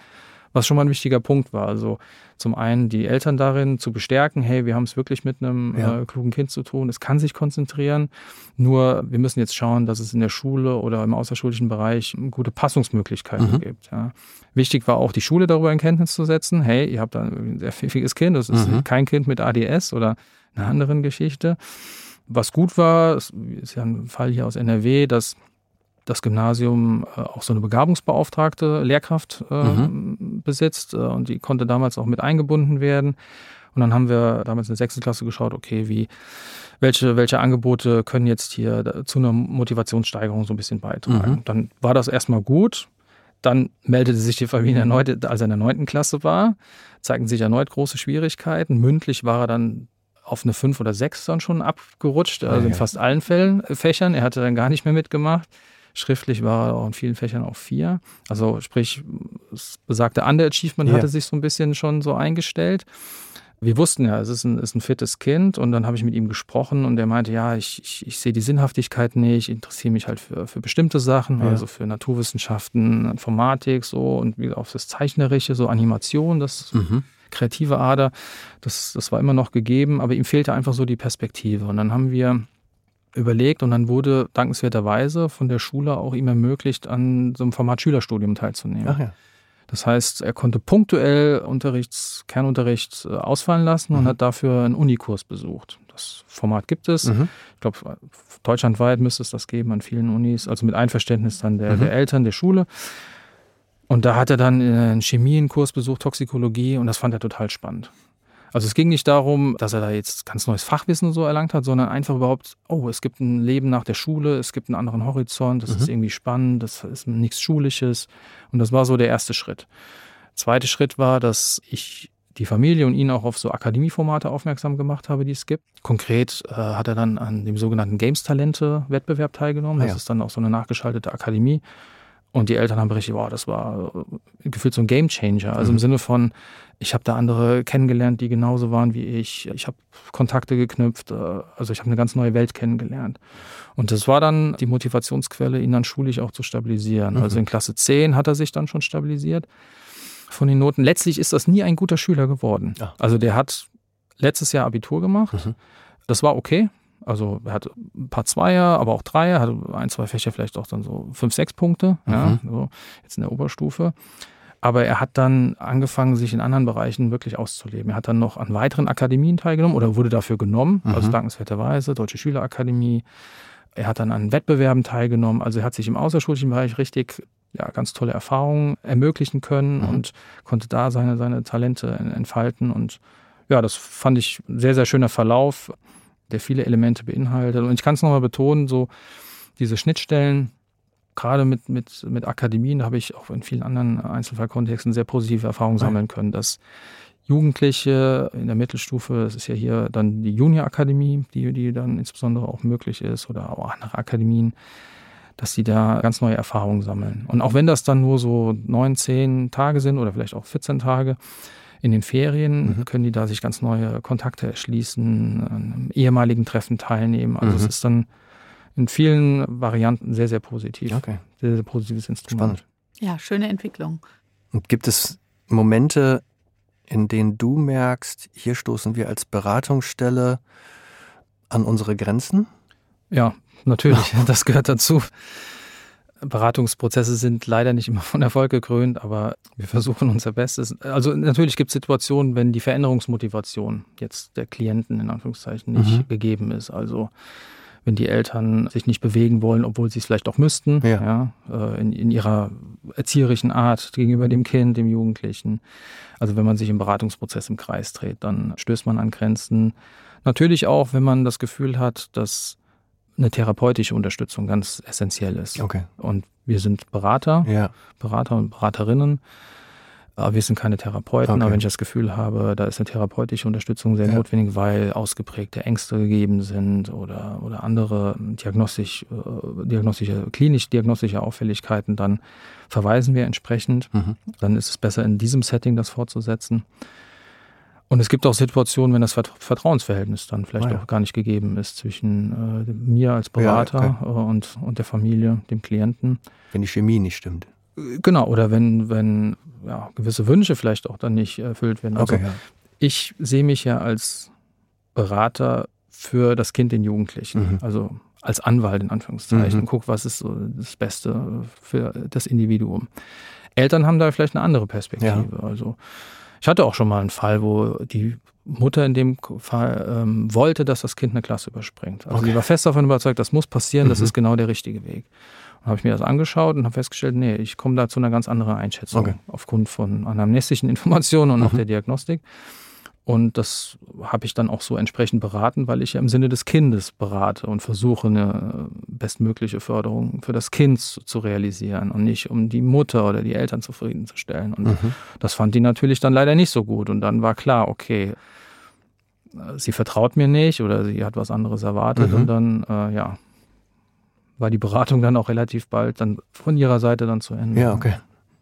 Was schon mal ein wichtiger Punkt war. Also zum einen die Eltern darin zu bestärken, hey, wir haben es wirklich mit einem klugen Kind zu tun, es kann sich konzentrieren, nur wir müssen jetzt schauen, dass es in der Schule oder im außerschulischen Bereich gute Passungsmöglichkeiten gibt. Ja. Wichtig war auch, die Schule darüber in Kenntnis zu setzen, hey, ihr habt da ein sehr pfiffiges Kind, das ist kein Kind mit ADS oder einer anderen Geschichte. Was gut war, ist ja ein Fall hier aus NRW, dass das Gymnasium auch so eine begabungsbeauftragte Lehrkraft besitzt und die konnte damals auch mit eingebunden werden. Und dann haben wir damals in der 6. Klasse geschaut, okay, welche Angebote können jetzt hier zu einer Motivationssteigerung so ein bisschen beitragen. Dann war das erstmal gut. Dann meldete sich die Familie erneut, als er in der 9. Klasse war, zeigten sich erneut große Schwierigkeiten. Mündlich war er dann auf eine 5 oder 6 dann schon abgerutscht, also in fast allen Fächern. Er hatte dann gar nicht mehr mitgemacht. Schriftlich war er auch in vielen Fächern auf 4. Also sprich, das besagte Underachievement hatte sich so ein bisschen schon so eingestellt. Wir wussten ja, es ist ein fittes Kind und dann habe ich mit ihm gesprochen und er meinte, ja, ich sehe die Sinnhaftigkeit nicht, ich interessiere mich halt für bestimmte Sachen, also für Naturwissenschaften, Informatik so und wie auf das Zeichnerische, so Animation, das kreative Ader, das war immer noch gegeben, aber ihm fehlte einfach so die Perspektive. Und dann haben wir überlegt und dann wurde dankenswerterweise von der Schule auch ihm ermöglicht, an so einem Format Schülerstudium teilzunehmen. Ach ja. Das heißt, er konnte punktuell Kernunterricht ausfallen lassen und hat dafür einen Unikurs besucht. Das Format gibt es. Ich glaube, deutschlandweit müsste es das geben an vielen Unis, also mit Einverständnis dann der Eltern, der Schule. Und da hat er dann einen Chemie, einen Kurs besucht, Toxikologie und das fand er total spannend. Also es ging nicht darum, dass er da jetzt ganz neues Fachwissen so erlangt hat, sondern einfach überhaupt, es gibt ein Leben nach der Schule, es gibt einen anderen Horizont, das ist irgendwie spannend, das ist nichts Schulisches. Und das war so der erste Schritt. Zweiter Schritt war, dass ich die Familie und ihn auch auf so Akademieformate aufmerksam gemacht habe, die es gibt. Konkret hat er dann an dem sogenannten Games-Talente-Wettbewerb teilgenommen. Das ist dann auch so eine nachgeschaltete Akademie. Und die Eltern haben berichtet, das war gefühlt so ein Gamechanger. Also im Sinne von, ich habe da andere kennengelernt, die genauso waren wie ich. Ich habe Kontakte geknüpft, also ich habe eine ganz neue Welt kennengelernt. Und das war dann die Motivationsquelle, ihn dann schulisch auch zu stabilisieren. Also in Klasse 10 hat er sich dann schon stabilisiert von den Noten. Letztlich ist das nie ein guter Schüler geworden. Ja. Also der hat letztes Jahr Abitur gemacht. Das war okay. Also er hatte ein paar Zweier, aber auch Dreier, hatte 1, 2 Fächer vielleicht auch dann so 5, 6 Punkte, so jetzt in der Oberstufe. Aber er hat dann angefangen, sich in anderen Bereichen wirklich auszuleben. Er hat dann noch an weiteren Akademien teilgenommen oder wurde dafür genommen, also dankenswerterweise, Deutsche Schülerakademie. Er hat dann an Wettbewerben teilgenommen, also er hat sich im außerschulischen Bereich richtig ganz tolle Erfahrungen ermöglichen können und konnte da seine Talente entfalten. Und ja, das fand ich ein sehr, sehr schöner Verlauf, der viele Elemente beinhaltet. Und ich kann es nochmal betonen, so diese Schnittstellen, gerade mit Akademien, da habe ich auch in vielen anderen Einzelfallkontexten sehr positive Erfahrungen sammeln können, dass Jugendliche in der Mittelstufe, das ist ja hier dann die Juniorakademie, die dann insbesondere auch möglich ist, oder auch andere Akademien, dass sie da ganz neue Erfahrungen sammeln. Und auch wenn das dann nur so 9, 10 Tage sind oder vielleicht auch 14 Tage, in den Ferien können die da sich ganz neue Kontakte erschließen, an ehemaligen Treffen teilnehmen. Also es ist dann in vielen Varianten sehr, sehr positiv. Okay. Sehr, sehr positives Instrument. Spannend. Ja, schöne Entwicklung. Und gibt es Momente, in denen du merkst, hier stoßen wir als Beratungsstelle an unsere Grenzen? Ja, natürlich. Das gehört dazu. Beratungsprozesse sind leider nicht immer von Erfolg gekrönt, aber wir versuchen unser Bestes. Also natürlich gibt es Situationen, wenn die Veränderungsmotivation jetzt der Klienten in Anführungszeichen nicht gegeben ist. Also wenn die Eltern sich nicht bewegen wollen, obwohl sie es vielleicht auch müssten, in ihrer erzieherischen Art gegenüber dem Kind, dem Jugendlichen. Also wenn man sich im Beratungsprozess im Kreis dreht, dann stößt man an Grenzen. Natürlich auch, wenn man das Gefühl hat, dass eine therapeutische Unterstützung ganz essentiell ist. Okay. Und wir sind Berater und Beraterinnen, aber wir sind keine Therapeuten. Okay. Aber wenn ich das Gefühl habe, da ist eine therapeutische Unterstützung sehr notwendig, weil ausgeprägte Ängste gegeben sind oder andere klinisch-diagnostische Auffälligkeiten, dann verweisen wir entsprechend. Dann ist es besser, in diesem Setting das fortzusetzen. Und es gibt auch Situationen, wenn das Vertrauensverhältnis dann vielleicht auch gar nicht gegeben ist zwischen mir als Berater und der Familie, dem Klienten. Wenn die Chemie nicht stimmt. Genau, oder wenn gewisse Wünsche vielleicht auch dann nicht erfüllt werden. Also ich sehe mich ja als Berater für das Kind, den Jugendlichen, also als Anwalt in Anführungszeichen, guck, was ist so das Beste für das Individuum. Eltern haben da vielleicht eine andere Perspektive. Ja. Also ich hatte auch schon mal einen Fall, wo die Mutter in dem Fall wollte, dass das Kind eine Klasse überspringt. Also sie war fest davon überzeugt, das muss passieren, das ist genau der richtige Weg. Dann habe ich mir das angeschaut und habe festgestellt, nee, ich komme da zu einer ganz anderen Einschätzung aufgrund von anamnestischen Informationen und auch der Diagnostik. Und das habe ich dann auch so entsprechend beraten, weil ich ja im Sinne des Kindes berate und versuche, eine bestmögliche Förderung für das Kind zu realisieren und nicht, um die Mutter oder die Eltern zufriedenzustellen. Und das fand die natürlich dann leider nicht so gut. Und dann war klar, okay, sie vertraut mir nicht oder sie hat was anderes erwartet. Und dann, war die Beratung dann auch relativ bald dann von ihrer Seite dann zu Ende. Ja, okay.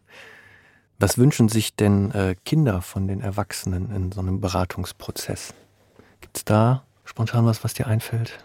Was wünschen sich denn Kinder von den Erwachsenen in so einem Beratungsprozess? Gibt es da spontan was dir einfällt?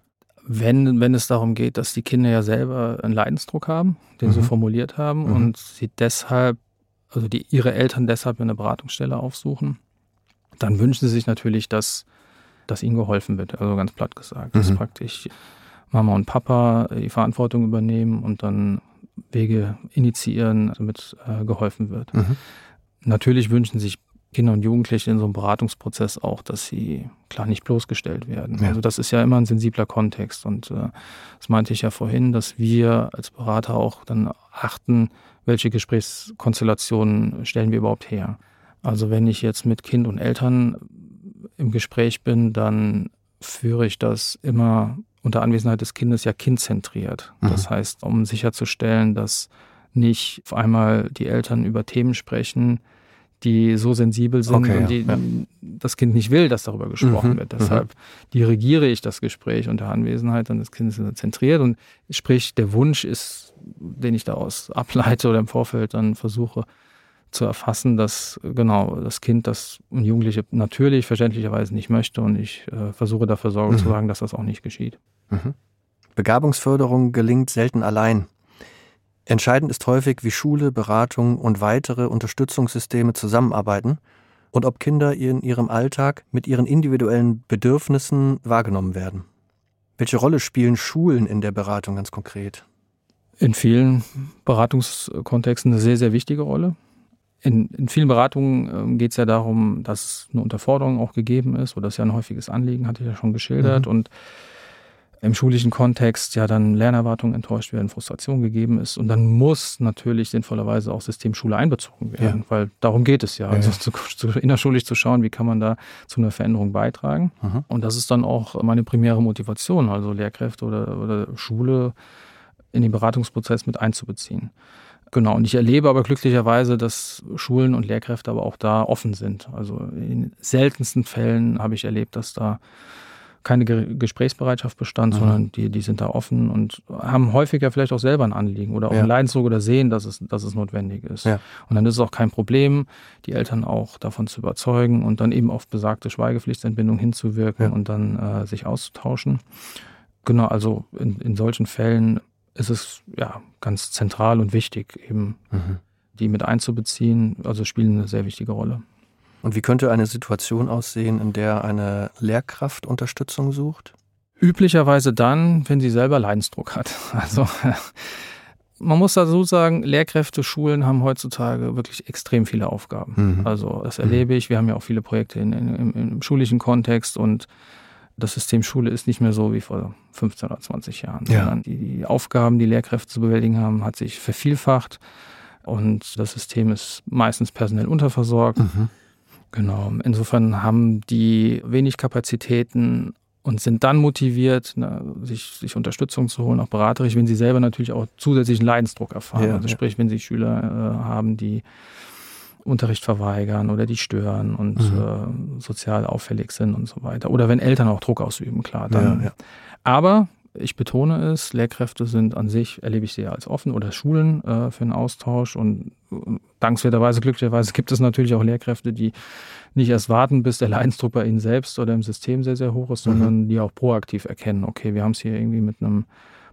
Wenn es darum geht, dass die Kinder ja selber einen Leidensdruck haben, den sie formuliert haben und sie deshalb, also ihre Eltern deshalb eine Beratungsstelle aufsuchen, dann wünschen sie sich natürlich, dass ihnen geholfen wird, also ganz platt gesagt. Dass praktisch Mama und Papa die Verantwortung übernehmen und dann Wege initiieren, damit geholfen wird. Natürlich wünschen sich Kinder und Jugendliche in so einem Beratungsprozess auch, dass sie klar nicht bloßgestellt werden. Ja. Also das ist ja immer ein sensibler Kontext und das meinte ich ja vorhin, dass wir als Berater auch dann achten, welche Gesprächskonstellationen stellen wir überhaupt her. Also wenn ich jetzt mit Kind und Eltern im Gespräch bin, dann führe ich das immer unter Anwesenheit des Kindes ja kindzentriert. Das heißt, um sicherzustellen, dass nicht auf einmal die Eltern über Themen sprechen, die so sensibel sind und das Kind nicht will, dass darüber gesprochen wird. Deshalb dirigiere ich das Gespräch unter Anwesenheit des Kindes zentriert und sprich, der Wunsch ist, den ich daraus ableite oder im Vorfeld dann versuche zu erfassen, dass das Kind, das ein Jugendliche natürlich verständlicherweise nicht möchte und ich versuche dafür Sorge zu tragen, dass das auch nicht geschieht. Begabungsförderung gelingt selten allein. Entscheidend ist häufig, wie Schule, Beratung und weitere Unterstützungssysteme zusammenarbeiten und ob Kinder in ihrem Alltag mit ihren individuellen Bedürfnissen wahrgenommen werden. Welche Rolle spielen Schulen in der Beratung ganz konkret? In vielen Beratungskontexten eine sehr, sehr wichtige Rolle. In vielen Beratungen geht es ja darum, dass eine Unterforderung auch gegeben ist, oder das ist ja ein häufiges Anliegen, hatte ich ja schon geschildert. Und im schulischen Kontext ja dann Lernerwartungen enttäuscht werden, Frustration gegeben ist. Und dann muss natürlich sinnvollerweise auch System Schule einbezogen werden, weil darum geht es ja. Also innerschulisch zu schauen, wie kann man da zu einer Veränderung beitragen. Und das ist dann auch meine primäre Motivation, also Lehrkräfte oder Schule in den Beratungsprozess mit einzubeziehen. Genau, und ich erlebe aber glücklicherweise, dass Schulen und Lehrkräfte aber auch da offen sind. Also in seltensten Fällen habe ich erlebt, dass da keine Gesprächsbereitschaft bestand, sondern die sind da offen und haben häufiger vielleicht auch selber ein Anliegen oder auch einen Leidensdruck oder sehen, dass es notwendig ist. Ja. Und dann ist es auch kein Problem, die Eltern auch davon zu überzeugen und dann eben auf besagte Schweigepflichtsentbindung hinzuwirken und dann sich auszutauschen. Genau, also in solchen Fällen ist es ganz zentral und wichtig, eben die mit einzubeziehen, also spielen eine sehr wichtige Rolle. Und wie könnte eine Situation aussehen, in der eine Lehrkraft Unterstützung sucht? Üblicherweise dann, wenn sie selber Leidensdruck hat. Also man muss da so sagen, Lehrkräfte, Schulen haben heutzutage wirklich extrem viele Aufgaben. Also das erlebe ich. Wir haben ja auch viele Projekte im schulischen Kontext und das System Schule ist nicht mehr so wie vor 15 oder 20 Jahren. Sondern die Aufgaben, die Lehrkräfte zu bewältigen haben, hat sich vervielfacht und das System ist meistens personell unterversorgt. Genau. Insofern haben die wenig Kapazitäten und sind dann motiviert, sich Unterstützung zu holen, auch beraterisch, wenn sie selber natürlich auch zusätzlichen Leidensdruck erfahren. Sprich, wenn sie Schüler haben, die Unterricht verweigern oder die stören und sozial auffällig sind und so weiter. Oder wenn Eltern auch Druck ausüben, klar. Dann. Aber ich betone es, Lehrkräfte sind an sich, erlebe ich sie als offen, oder Schulen für einen Austausch. Und dankenswerterweise, glücklicherweise gibt es natürlich auch Lehrkräfte, die nicht erst warten, bis der Leidensdruck bei ihnen selbst oder im System sehr, sehr hoch ist, sondern die auch proaktiv erkennen, okay, wir haben es hier irgendwie mit einem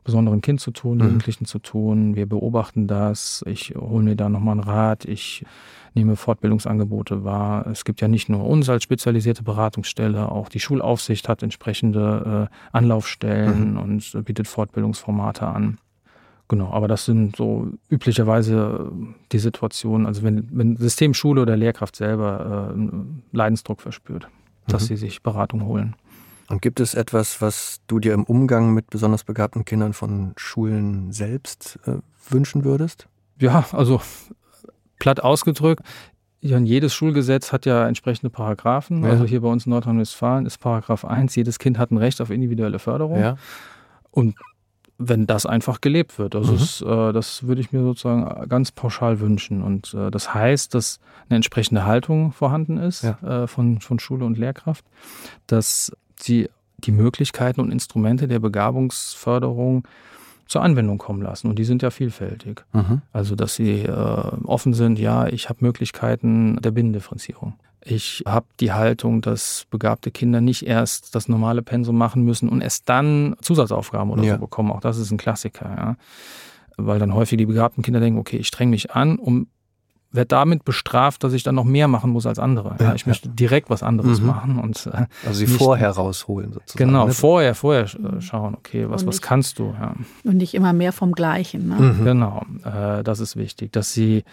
besonderen Kind zu tun, Jugendlichen zu tun. Wir beobachten das. Ich hole mir da nochmal einen Rat. Ich nehme Fortbildungsangebote wahr. Es gibt ja nicht nur uns als spezialisierte Beratungsstelle, auch die Schulaufsicht hat entsprechende Anlaufstellen und bietet Fortbildungsformate an. Genau, aber das sind so üblicherweise die Situationen, also wenn System Schule oder Lehrkraft selber Leidensdruck verspürt, dass sie sich Beratung holen. Und gibt es etwas, was du dir im Umgang mit besonders begabten Kindern von Schulen selbst wünschen würdest? Ja, also platt ausgedrückt, jedes Schulgesetz hat ja entsprechende Paragraphen. Ja. Also hier bei uns in Nordrhein-Westfalen ist Paragraph 1, jedes Kind hat ein Recht auf individuelle Förderung. Ja. Und wenn das einfach gelebt wird. Also das würde ich mir sozusagen ganz pauschal wünschen. Und das heißt, dass eine entsprechende Haltung vorhanden ist von Schule und Lehrkraft, dass sie die Möglichkeiten und Instrumente der Begabungsförderung zur Anwendung kommen lassen. Und die sind ja vielfältig. Also dass sie offen sind, ja, ich habe Möglichkeiten der Binnendifferenzierung. Ich habe die Haltung, dass begabte Kinder nicht erst das normale Pensum machen müssen und erst dann Zusatzaufgaben oder so bekommen. Auch das ist ein Klassiker. Ja. Weil dann häufig die begabten Kinder denken, okay, ich streng mich an und werde damit bestraft, dass ich dann noch mehr machen muss als andere. Ja, ich möchte direkt was anderes machen. Und, also sie vorher rausholen sozusagen. Genau, vorher schauen, okay, was kannst du? Ja. Und nicht immer mehr vom Gleichen. Ne? Genau, das ist wichtig, dass sie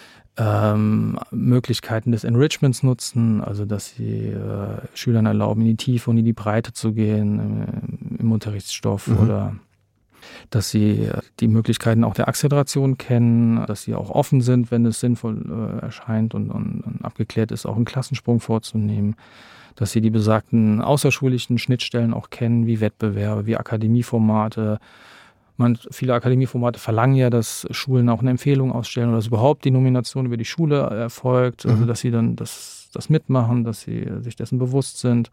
Möglichkeiten des Enrichments nutzen, also dass sie Schülern erlauben, in die Tiefe und in die Breite zu gehen im Unterrichtsstoff oder dass sie die Möglichkeiten auch der Acceleration kennen, dass sie auch offen sind, wenn es sinnvoll erscheint und abgeklärt ist, auch einen Klassensprung vorzunehmen, dass sie die besagten außerschulischen Schnittstellen auch kennen, wie Wettbewerbe, wie Akademieformate. Viele Akademieformate verlangen ja, dass Schulen auch eine Empfehlung ausstellen oder dass überhaupt die Nomination über die Schule erfolgt, also dass sie dann das mitmachen, dass sie sich dessen bewusst sind,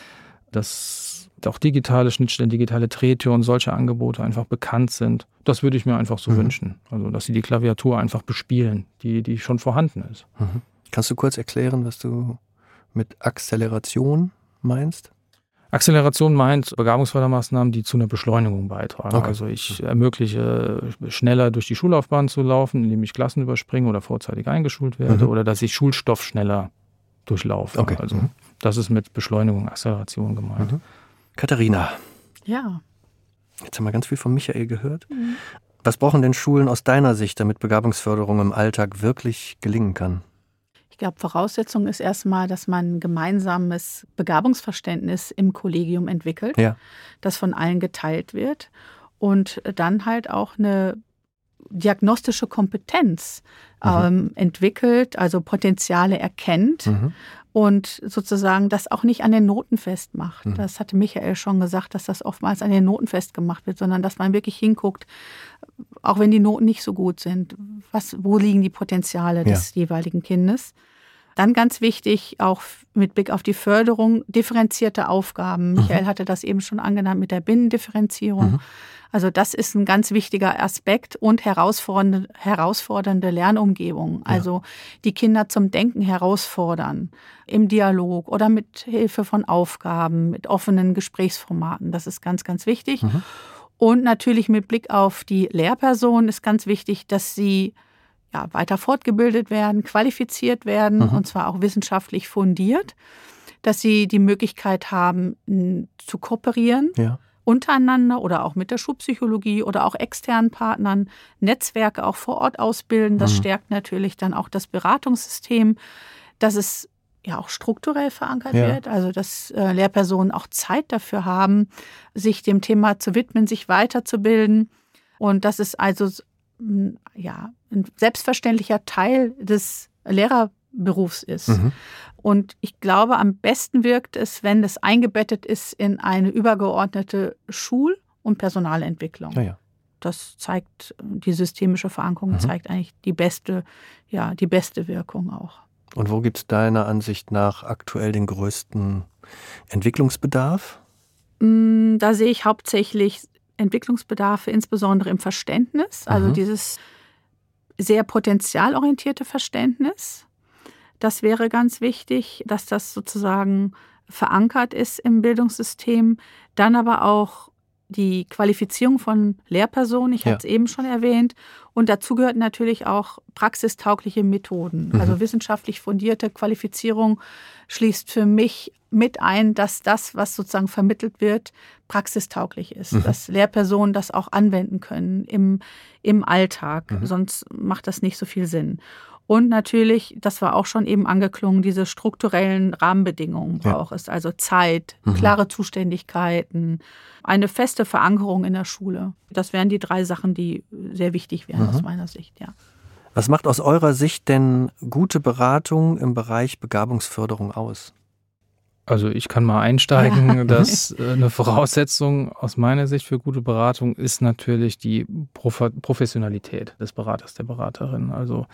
dass auch digitale Schnittstellen, digitale Drehtür und solche Angebote einfach bekannt sind. Das würde ich mir einfach so wünschen. Also dass sie die Klaviatur einfach bespielen, die schon vorhanden ist. Kannst du kurz erklären, was du mit Acceleration meinst? Acceleration meint Begabungsfördermaßnahmen, die zu einer Beschleunigung beitragen. Okay. Also ich ermögliche, schneller durch die Schullaufbahn zu laufen, indem ich Klassen überspringe oder vorzeitig eingeschult werde oder dass ich Schulstoff schneller durchlaufe. Okay. Also das ist mit Beschleunigung, Acceleration gemeint. Katharina. Ja. Jetzt haben wir ganz viel von Michael gehört. Was brauchen denn Schulen aus deiner Sicht, damit Begabungsförderung im Alltag wirklich gelingen kann? Ich glaube, Voraussetzung ist erstmal, dass man ein gemeinsames Begabungsverständnis im Kollegium entwickelt, das von allen geteilt wird und dann halt auch eine diagnostische Kompetenz entwickelt, also Potenziale erkennt und sozusagen das auch nicht an den Noten festmacht. Das hatte Michael schon gesagt, dass das oftmals an den Noten festgemacht wird, sondern dass man wirklich hinguckt, auch wenn die Noten nicht so gut sind, wo liegen die Potenziale des jeweiligen Kindes. Dann ganz wichtig, auch mit Blick auf die Förderung, differenzierte Aufgaben. Michael hatte das eben schon angenannt mit der Binnendifferenzierung. Also das ist ein ganz wichtiger Aspekt und herausfordernde Lernumgebung. Also die Kinder zum Denken herausfordern im Dialog oder mit Hilfe von Aufgaben, mit offenen Gesprächsformaten. Das ist ganz, ganz wichtig. Und natürlich mit Blick auf die Lehrperson ist ganz wichtig, dass sie weiter fortgebildet werden, qualifiziert werden und zwar auch wissenschaftlich fundiert, dass sie die Möglichkeit haben zu kooperieren untereinander oder auch mit der Schulpsychologie oder auch externen Partnern, Netzwerke auch vor Ort ausbilden. Das stärkt natürlich dann auch das Beratungssystem, dass es auch strukturell verankert wird, also dass Lehrpersonen auch Zeit dafür haben, sich dem Thema zu widmen, sich weiterzubilden und das ist also ein selbstverständlicher Teil des Lehrerberufs ist. Und ich glaube, am besten wirkt es, wenn es eingebettet ist in eine übergeordnete Schul- und Personalentwicklung. Das zeigt, die systemische Verankerung zeigt eigentlich die beste Wirkung auch. Und wo gibt es deiner Ansicht nach aktuell den größten Entwicklungsbedarf? Da sehe ich hauptsächlich Entwicklungsbedarfe, insbesondere im Verständnis, also dieses sehr potenzialorientierte Verständnis. Das wäre ganz wichtig, dass das sozusagen verankert ist im Bildungssystem. Dann aber auch die Qualifizierung von Lehrpersonen, ich hatte es eben schon erwähnt. Und dazu gehört natürlich auch praxistaugliche Methoden. Also wissenschaftlich fundierte Qualifizierung schließt für mich mit ein, dass das, was sozusagen vermittelt wird, praxistauglich ist. Dass Lehrpersonen das auch anwenden können im Alltag. Sonst macht das nicht so viel Sinn. Und natürlich, das war auch schon eben angeklungen, diese strukturellen Rahmenbedingungen braucht es. Also Zeit, klare Zuständigkeiten, eine feste Verankerung in der Schule. Das wären die 3 Sachen, die sehr wichtig wären aus meiner Sicht, ja. Was macht aus eurer Sicht denn gute Beratung im Bereich Begabungsförderung aus? Also ich kann mal einsteigen, dass eine Voraussetzung aus meiner Sicht für gute Beratung ist natürlich die Professionalität des Beraters, der Beraterin. Also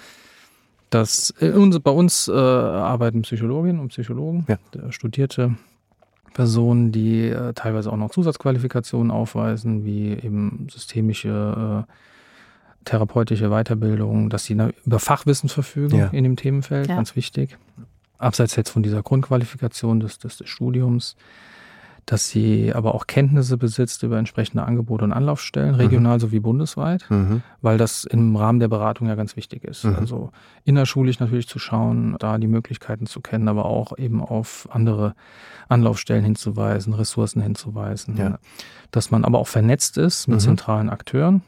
bei uns arbeiten Psychologinnen und Psychologen, studierte Personen, die teilweise auch noch Zusatzqualifikationen aufweisen, wie eben systemische, therapeutische Weiterbildung, dass sie über Fachwissen verfügen in dem Themenfeld, ganz wichtig. Abseits jetzt von dieser Grundqualifikation des Studiums, dass sie aber auch Kenntnisse besitzt über entsprechende Angebote und Anlaufstellen, regional sowie bundesweit, weil das im Rahmen der Beratung ja ganz wichtig ist. Also innerschulisch natürlich zu schauen, da die Möglichkeiten zu kennen, aber auch eben auf andere Anlaufstellen hinzuweisen, Ressourcen hinzuweisen. Dass man aber auch vernetzt ist mit zentralen Akteuren.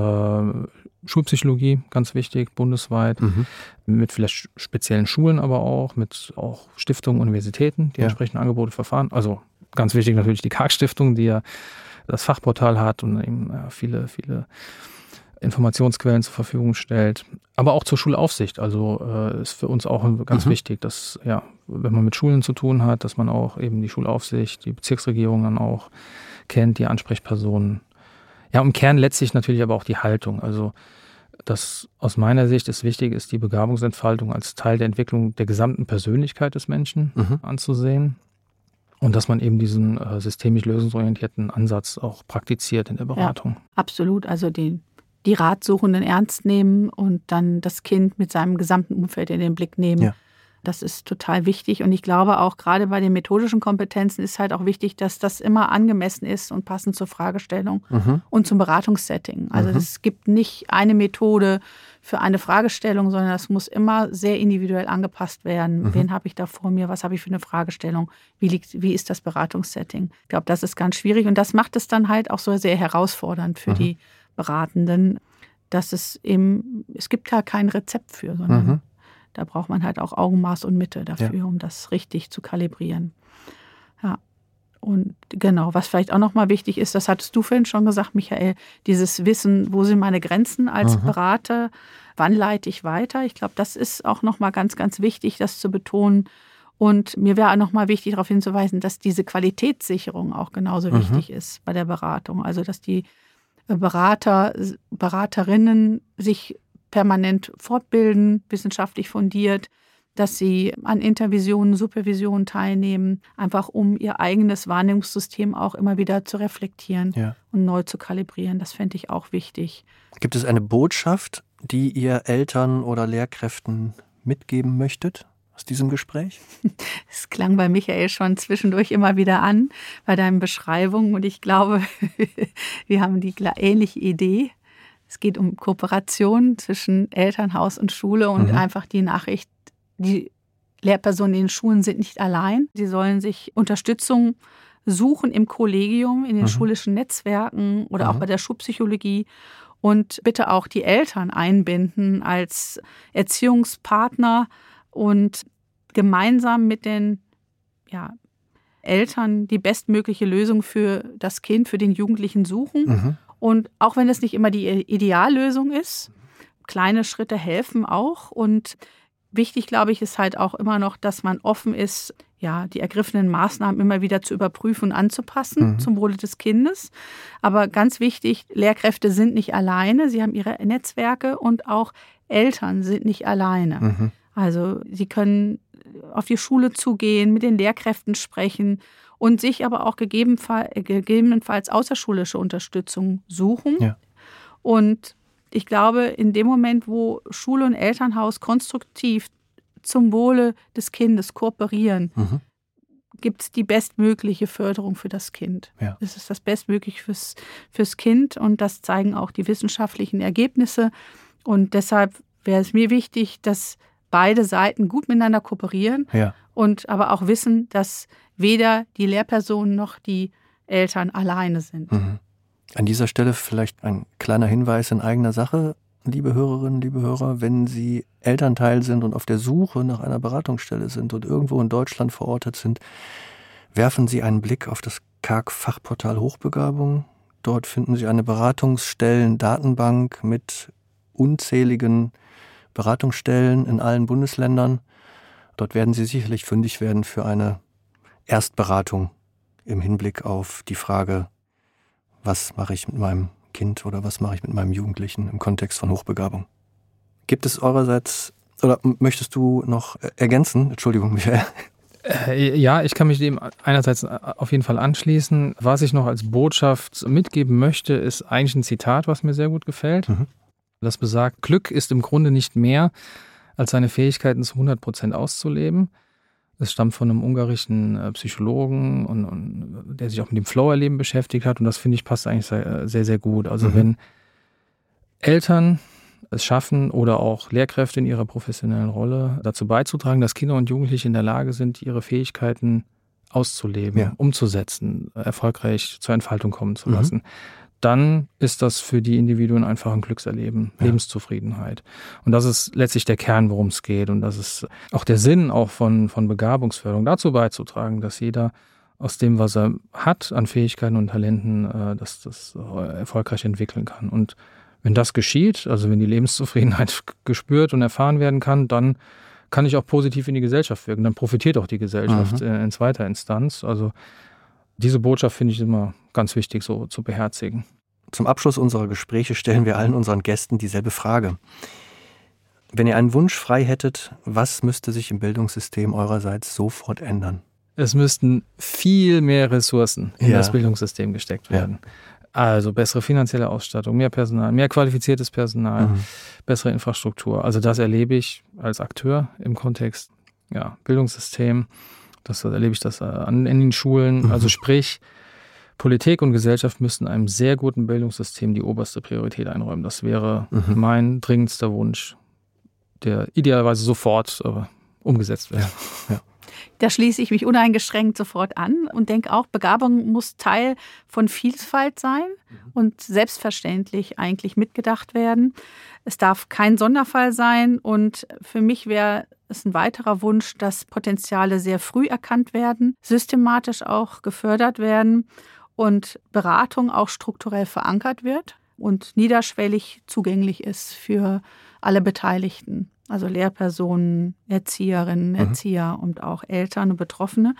Schulpsychologie, ganz wichtig, bundesweit, mit vielleicht speziellen Schulen, aber auch mit auch Stiftungen, Universitäten, die entsprechende Angebote verfahren. Also ganz wichtig natürlich die Karg-Stiftung, die ja das Fachportal hat und eben viele Informationsquellen zur Verfügung stellt. Aber auch zur Schulaufsicht. Also ist für uns auch ganz wichtig, dass, wenn man mit Schulen zu tun hat, dass man auch eben die Schulaufsicht, die Bezirksregierung dann auch kennt, die Ansprechpersonen. Ja, im Kern letztlich natürlich aber auch die Haltung. Also das aus meiner Sicht ist wichtig, ist die Begabungsentfaltung als Teil der Entwicklung der gesamten Persönlichkeit des Menschen anzusehen. Und dass man eben diesen systemisch lösungsorientierten Ansatz auch praktiziert in der Beratung. Ja, absolut. Also die Ratsuchenden ernst nehmen und dann das Kind mit seinem gesamten Umfeld in den Blick nehmen. Ja. Das ist total wichtig. Und ich glaube auch gerade bei den methodischen Kompetenzen ist halt auch wichtig, dass das immer angemessen ist und passend zur Fragestellung und zum Beratungssetting. Also es gibt nicht eine Methode für eine Fragestellung, sondern das muss immer sehr individuell angepasst werden. Wen habe ich da vor mir? Was habe ich für eine Fragestellung? Wie ist das Beratungssetting? Ich glaube, das ist ganz schwierig. Und das macht es dann halt auch so sehr herausfordernd für die Beratenden, dass es gibt ja kein Rezept für, sondern da braucht man halt auch Augenmaß und Mitte dafür, um das richtig zu kalibrieren. Ja. Und genau, was vielleicht auch nochmal wichtig ist, das hattest du vorhin schon gesagt, Michael, dieses Wissen, wo sind meine Grenzen als Berater, wann leite ich weiter? Ich glaube, das ist auch nochmal ganz, ganz wichtig, das zu betonen. Und mir wäre auch nochmal wichtig, darauf hinzuweisen, dass diese Qualitätssicherung auch genauso wichtig ist bei der Beratung. Also, dass die Beraterinnen sich permanent fortbilden, wissenschaftlich fundiert, dass sie an Intervisionen, Supervisionen teilnehmen, einfach um ihr eigenes Wahrnehmungssystem auch immer wieder zu reflektieren und neu zu kalibrieren. Das fände ich auch wichtig. Gibt es eine Botschaft, die ihr Eltern oder Lehrkräften mitgeben möchtet aus diesem Gespräch? Es klang bei Michael schon zwischendurch immer wieder an, bei deinen Beschreibungen. Und ich glaube, wir haben die ähnliche Idee. Es geht um Kooperation zwischen Elternhaus und Schule und einfach die Nachricht, die Lehrpersonen in den Schulen sind nicht allein. Sie sollen sich Unterstützung suchen im Kollegium, in den schulischen Netzwerken oder auch bei der Schulpsychologie und bitte auch die Eltern einbinden als Erziehungspartner und gemeinsam mit den Eltern die bestmögliche Lösung für das Kind, für den Jugendlichen suchen. Und auch wenn es nicht immer die Ideallösung ist, kleine Schritte helfen auch. Und wichtig, glaube ich, ist halt auch immer noch, dass man offen ist, die ergriffenen Maßnahmen immer wieder zu überprüfen und anzupassen zum Wohle des Kindes. Aber ganz wichtig, Lehrkräfte sind nicht alleine, sie haben ihre Netzwerke und auch Eltern sind nicht alleine. Also sie können auf die Schule zugehen, mit den Lehrkräften sprechen und sich aber auch gegebenenfalls außerschulische Unterstützung suchen. Ja. Und ich glaube, in dem Moment, wo Schule und Elternhaus konstruktiv zum Wohle des Kindes kooperieren, gibt es die bestmögliche Förderung für das Kind. Ja. Es ist das Bestmögliche fürs Kind und das zeigen auch die wissenschaftlichen Ergebnisse. Und deshalb wäre es mir wichtig, dass beide Seiten gut miteinander kooperieren und aber auch wissen, dass weder die Lehrpersonen noch die Eltern alleine sind. Mhm. An dieser Stelle vielleicht ein kleiner Hinweis in eigener Sache, liebe Hörerinnen, liebe Hörer, wenn Sie Elternteil sind und auf der Suche nach einer Beratungsstelle sind und irgendwo in Deutschland verortet sind, werfen Sie einen Blick auf das KAK-Fachportal Hochbegabung. Dort finden Sie eine Beratungsstellen-Datenbank mit unzähligen Beratungsstellen in allen Bundesländern. Dort werden Sie sicherlich fündig werden für eine Erstberatung im Hinblick auf die Frage, was mache ich mit meinem Kind oder was mache ich mit meinem Jugendlichen im Kontext von Hochbegabung. Gibt es eurerseits, oder möchtest du noch ergänzen? Entschuldigung, Michael. Ja, ich kann mich dem einerseits auf jeden Fall anschließen. Was ich noch als Botschaft mitgeben möchte, ist eigentlich ein Zitat, was mir sehr gut gefällt. Mhm. Das besagt, Glück ist im Grunde nicht mehr, als seine Fähigkeiten zu 100% auszuleben. Es stammt von einem ungarischen Psychologen, und der sich auch mit dem Flow-Erleben beschäftigt hat. Und das, finde ich, passt eigentlich sehr, sehr gut. Also wenn Eltern es schaffen oder auch Lehrkräfte in ihrer professionellen Rolle dazu beizutragen, dass Kinder und Jugendliche in der Lage sind, ihre Fähigkeiten auszuleben, umzusetzen, erfolgreich zur Entfaltung kommen zu lassen, dann ist das für die Individuen einfach ein Glückserleben, Lebenszufriedenheit. Und das ist letztlich der Kern, worum es geht. Und das ist auch der Sinn auch von Begabungsförderung, dazu beizutragen, dass jeder aus dem, was er hat an Fähigkeiten und Talenten, das erfolgreich entwickeln kann. Und wenn das geschieht, also wenn die Lebenszufriedenheit gespürt und erfahren werden kann, dann kann ich auch positiv in die Gesellschaft wirken. Dann profitiert auch die Gesellschaft in zweiter Instanz. Also diese Botschaft finde ich immer ganz wichtig, so zu beherzigen. Zum Abschluss unserer Gespräche stellen wir allen unseren Gästen dieselbe Frage. Wenn ihr einen Wunsch frei hättet, was müsste sich im Bildungssystem eurerseits sofort ändern? Es müssten viel mehr Ressourcen in das Bildungssystem gesteckt werden. Also bessere finanzielle Ausstattung, mehr Personal, mehr qualifiziertes Personal, bessere Infrastruktur. Also das erlebe ich als Akteur im Kontext Bildungssystem. Das erlebe ich in den Schulen. Also sprich, Politik und Gesellschaft müssten einem sehr guten Bildungssystem die oberste Priorität einräumen. Das wäre mein dringendster Wunsch, der idealerweise sofort umgesetzt wird. Ja. Da schließe ich mich uneingeschränkt sofort an und denke auch, Begabung muss Teil von Vielfalt sein und selbstverständlich eigentlich mitgedacht werden. Es darf kein Sonderfall sein und für mich wäre es ein weiterer Wunsch, dass Potenziale sehr früh erkannt werden, systematisch auch gefördert werden und Beratung auch strukturell verankert wird und niederschwellig zugänglich ist für alle Beteiligten. Also Lehrpersonen, Erzieherinnen, Erzieher und auch Eltern und Betroffene.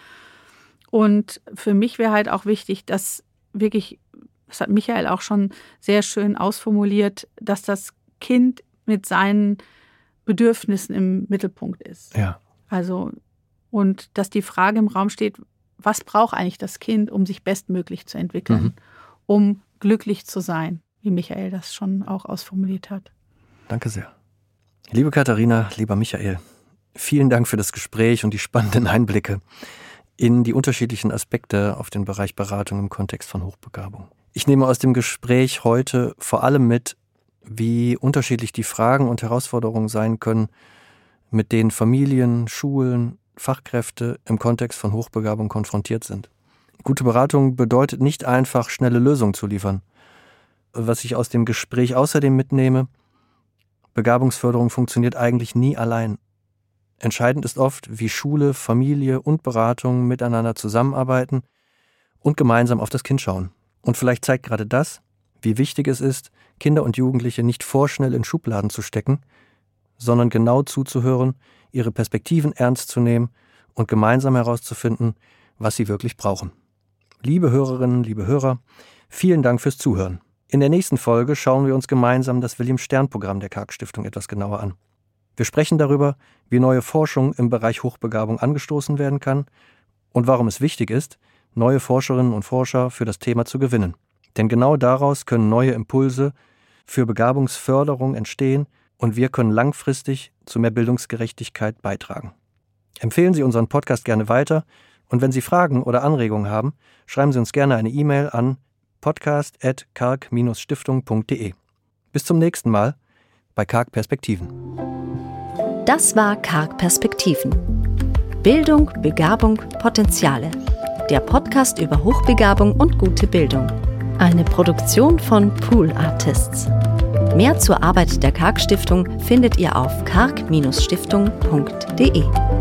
Und für mich wäre halt auch wichtig, dass wirklich, das hat Michael auch schon sehr schön ausformuliert, dass das Kind mit seinen Bedürfnissen im Mittelpunkt ist. Ja. Also, und dass die Frage im Raum steht, was braucht eigentlich das Kind, um sich bestmöglich zu entwickeln, um glücklich zu sein, wie Michael das schon auch ausformuliert hat. Danke sehr. Liebe Katharina, lieber Michael, vielen Dank für das Gespräch und die spannenden Einblicke in die unterschiedlichen Aspekte auf den Bereich Beratung im Kontext von Hochbegabung. Ich nehme aus dem Gespräch heute vor allem mit, wie unterschiedlich die Fragen und Herausforderungen sein können, mit denen Familien, Schulen, Fachkräfte im Kontext von Hochbegabung konfrontiert sind. Gute Beratung bedeutet nicht einfach, schnelle Lösungen zu liefern. Was ich aus dem Gespräch außerdem mitnehme: Begabungsförderung funktioniert eigentlich nie allein. Entscheidend ist oft, wie Schule, Familie und Beratung miteinander zusammenarbeiten und gemeinsam auf das Kind schauen. Und vielleicht zeigt gerade das, wie wichtig es ist, Kinder und Jugendliche nicht vorschnell in Schubladen zu stecken, sondern genau zuzuhören, ihre Perspektiven ernst zu nehmen und gemeinsam herauszufinden, was sie wirklich brauchen. Liebe Hörerinnen, liebe Hörer, vielen Dank fürs Zuhören. In der nächsten Folge schauen wir uns gemeinsam das William-Stern-Programm der KAK-Stiftung etwas genauer an. Wir sprechen darüber, wie neue Forschung im Bereich Hochbegabung angestoßen werden kann und warum es wichtig ist, neue Forscherinnen und Forscher für das Thema zu gewinnen. Denn genau daraus können neue Impulse für Begabungsförderung entstehen und wir können langfristig zu mehr Bildungsgerechtigkeit beitragen. Empfehlen Sie unseren Podcast gerne weiter Und wenn Sie Fragen oder Anregungen haben, schreiben Sie uns gerne eine E-Mail an podcast@karg-stiftung.de. Bis zum nächsten Mal bei Karg Perspektiven. Das war Karg Perspektiven. Bildung, Begabung, Potenziale. Der Podcast über Hochbegabung und gute Bildung. Eine Produktion von Pool Artists. Mehr zur Arbeit der Karg Stiftung findet ihr auf karg-stiftung.de.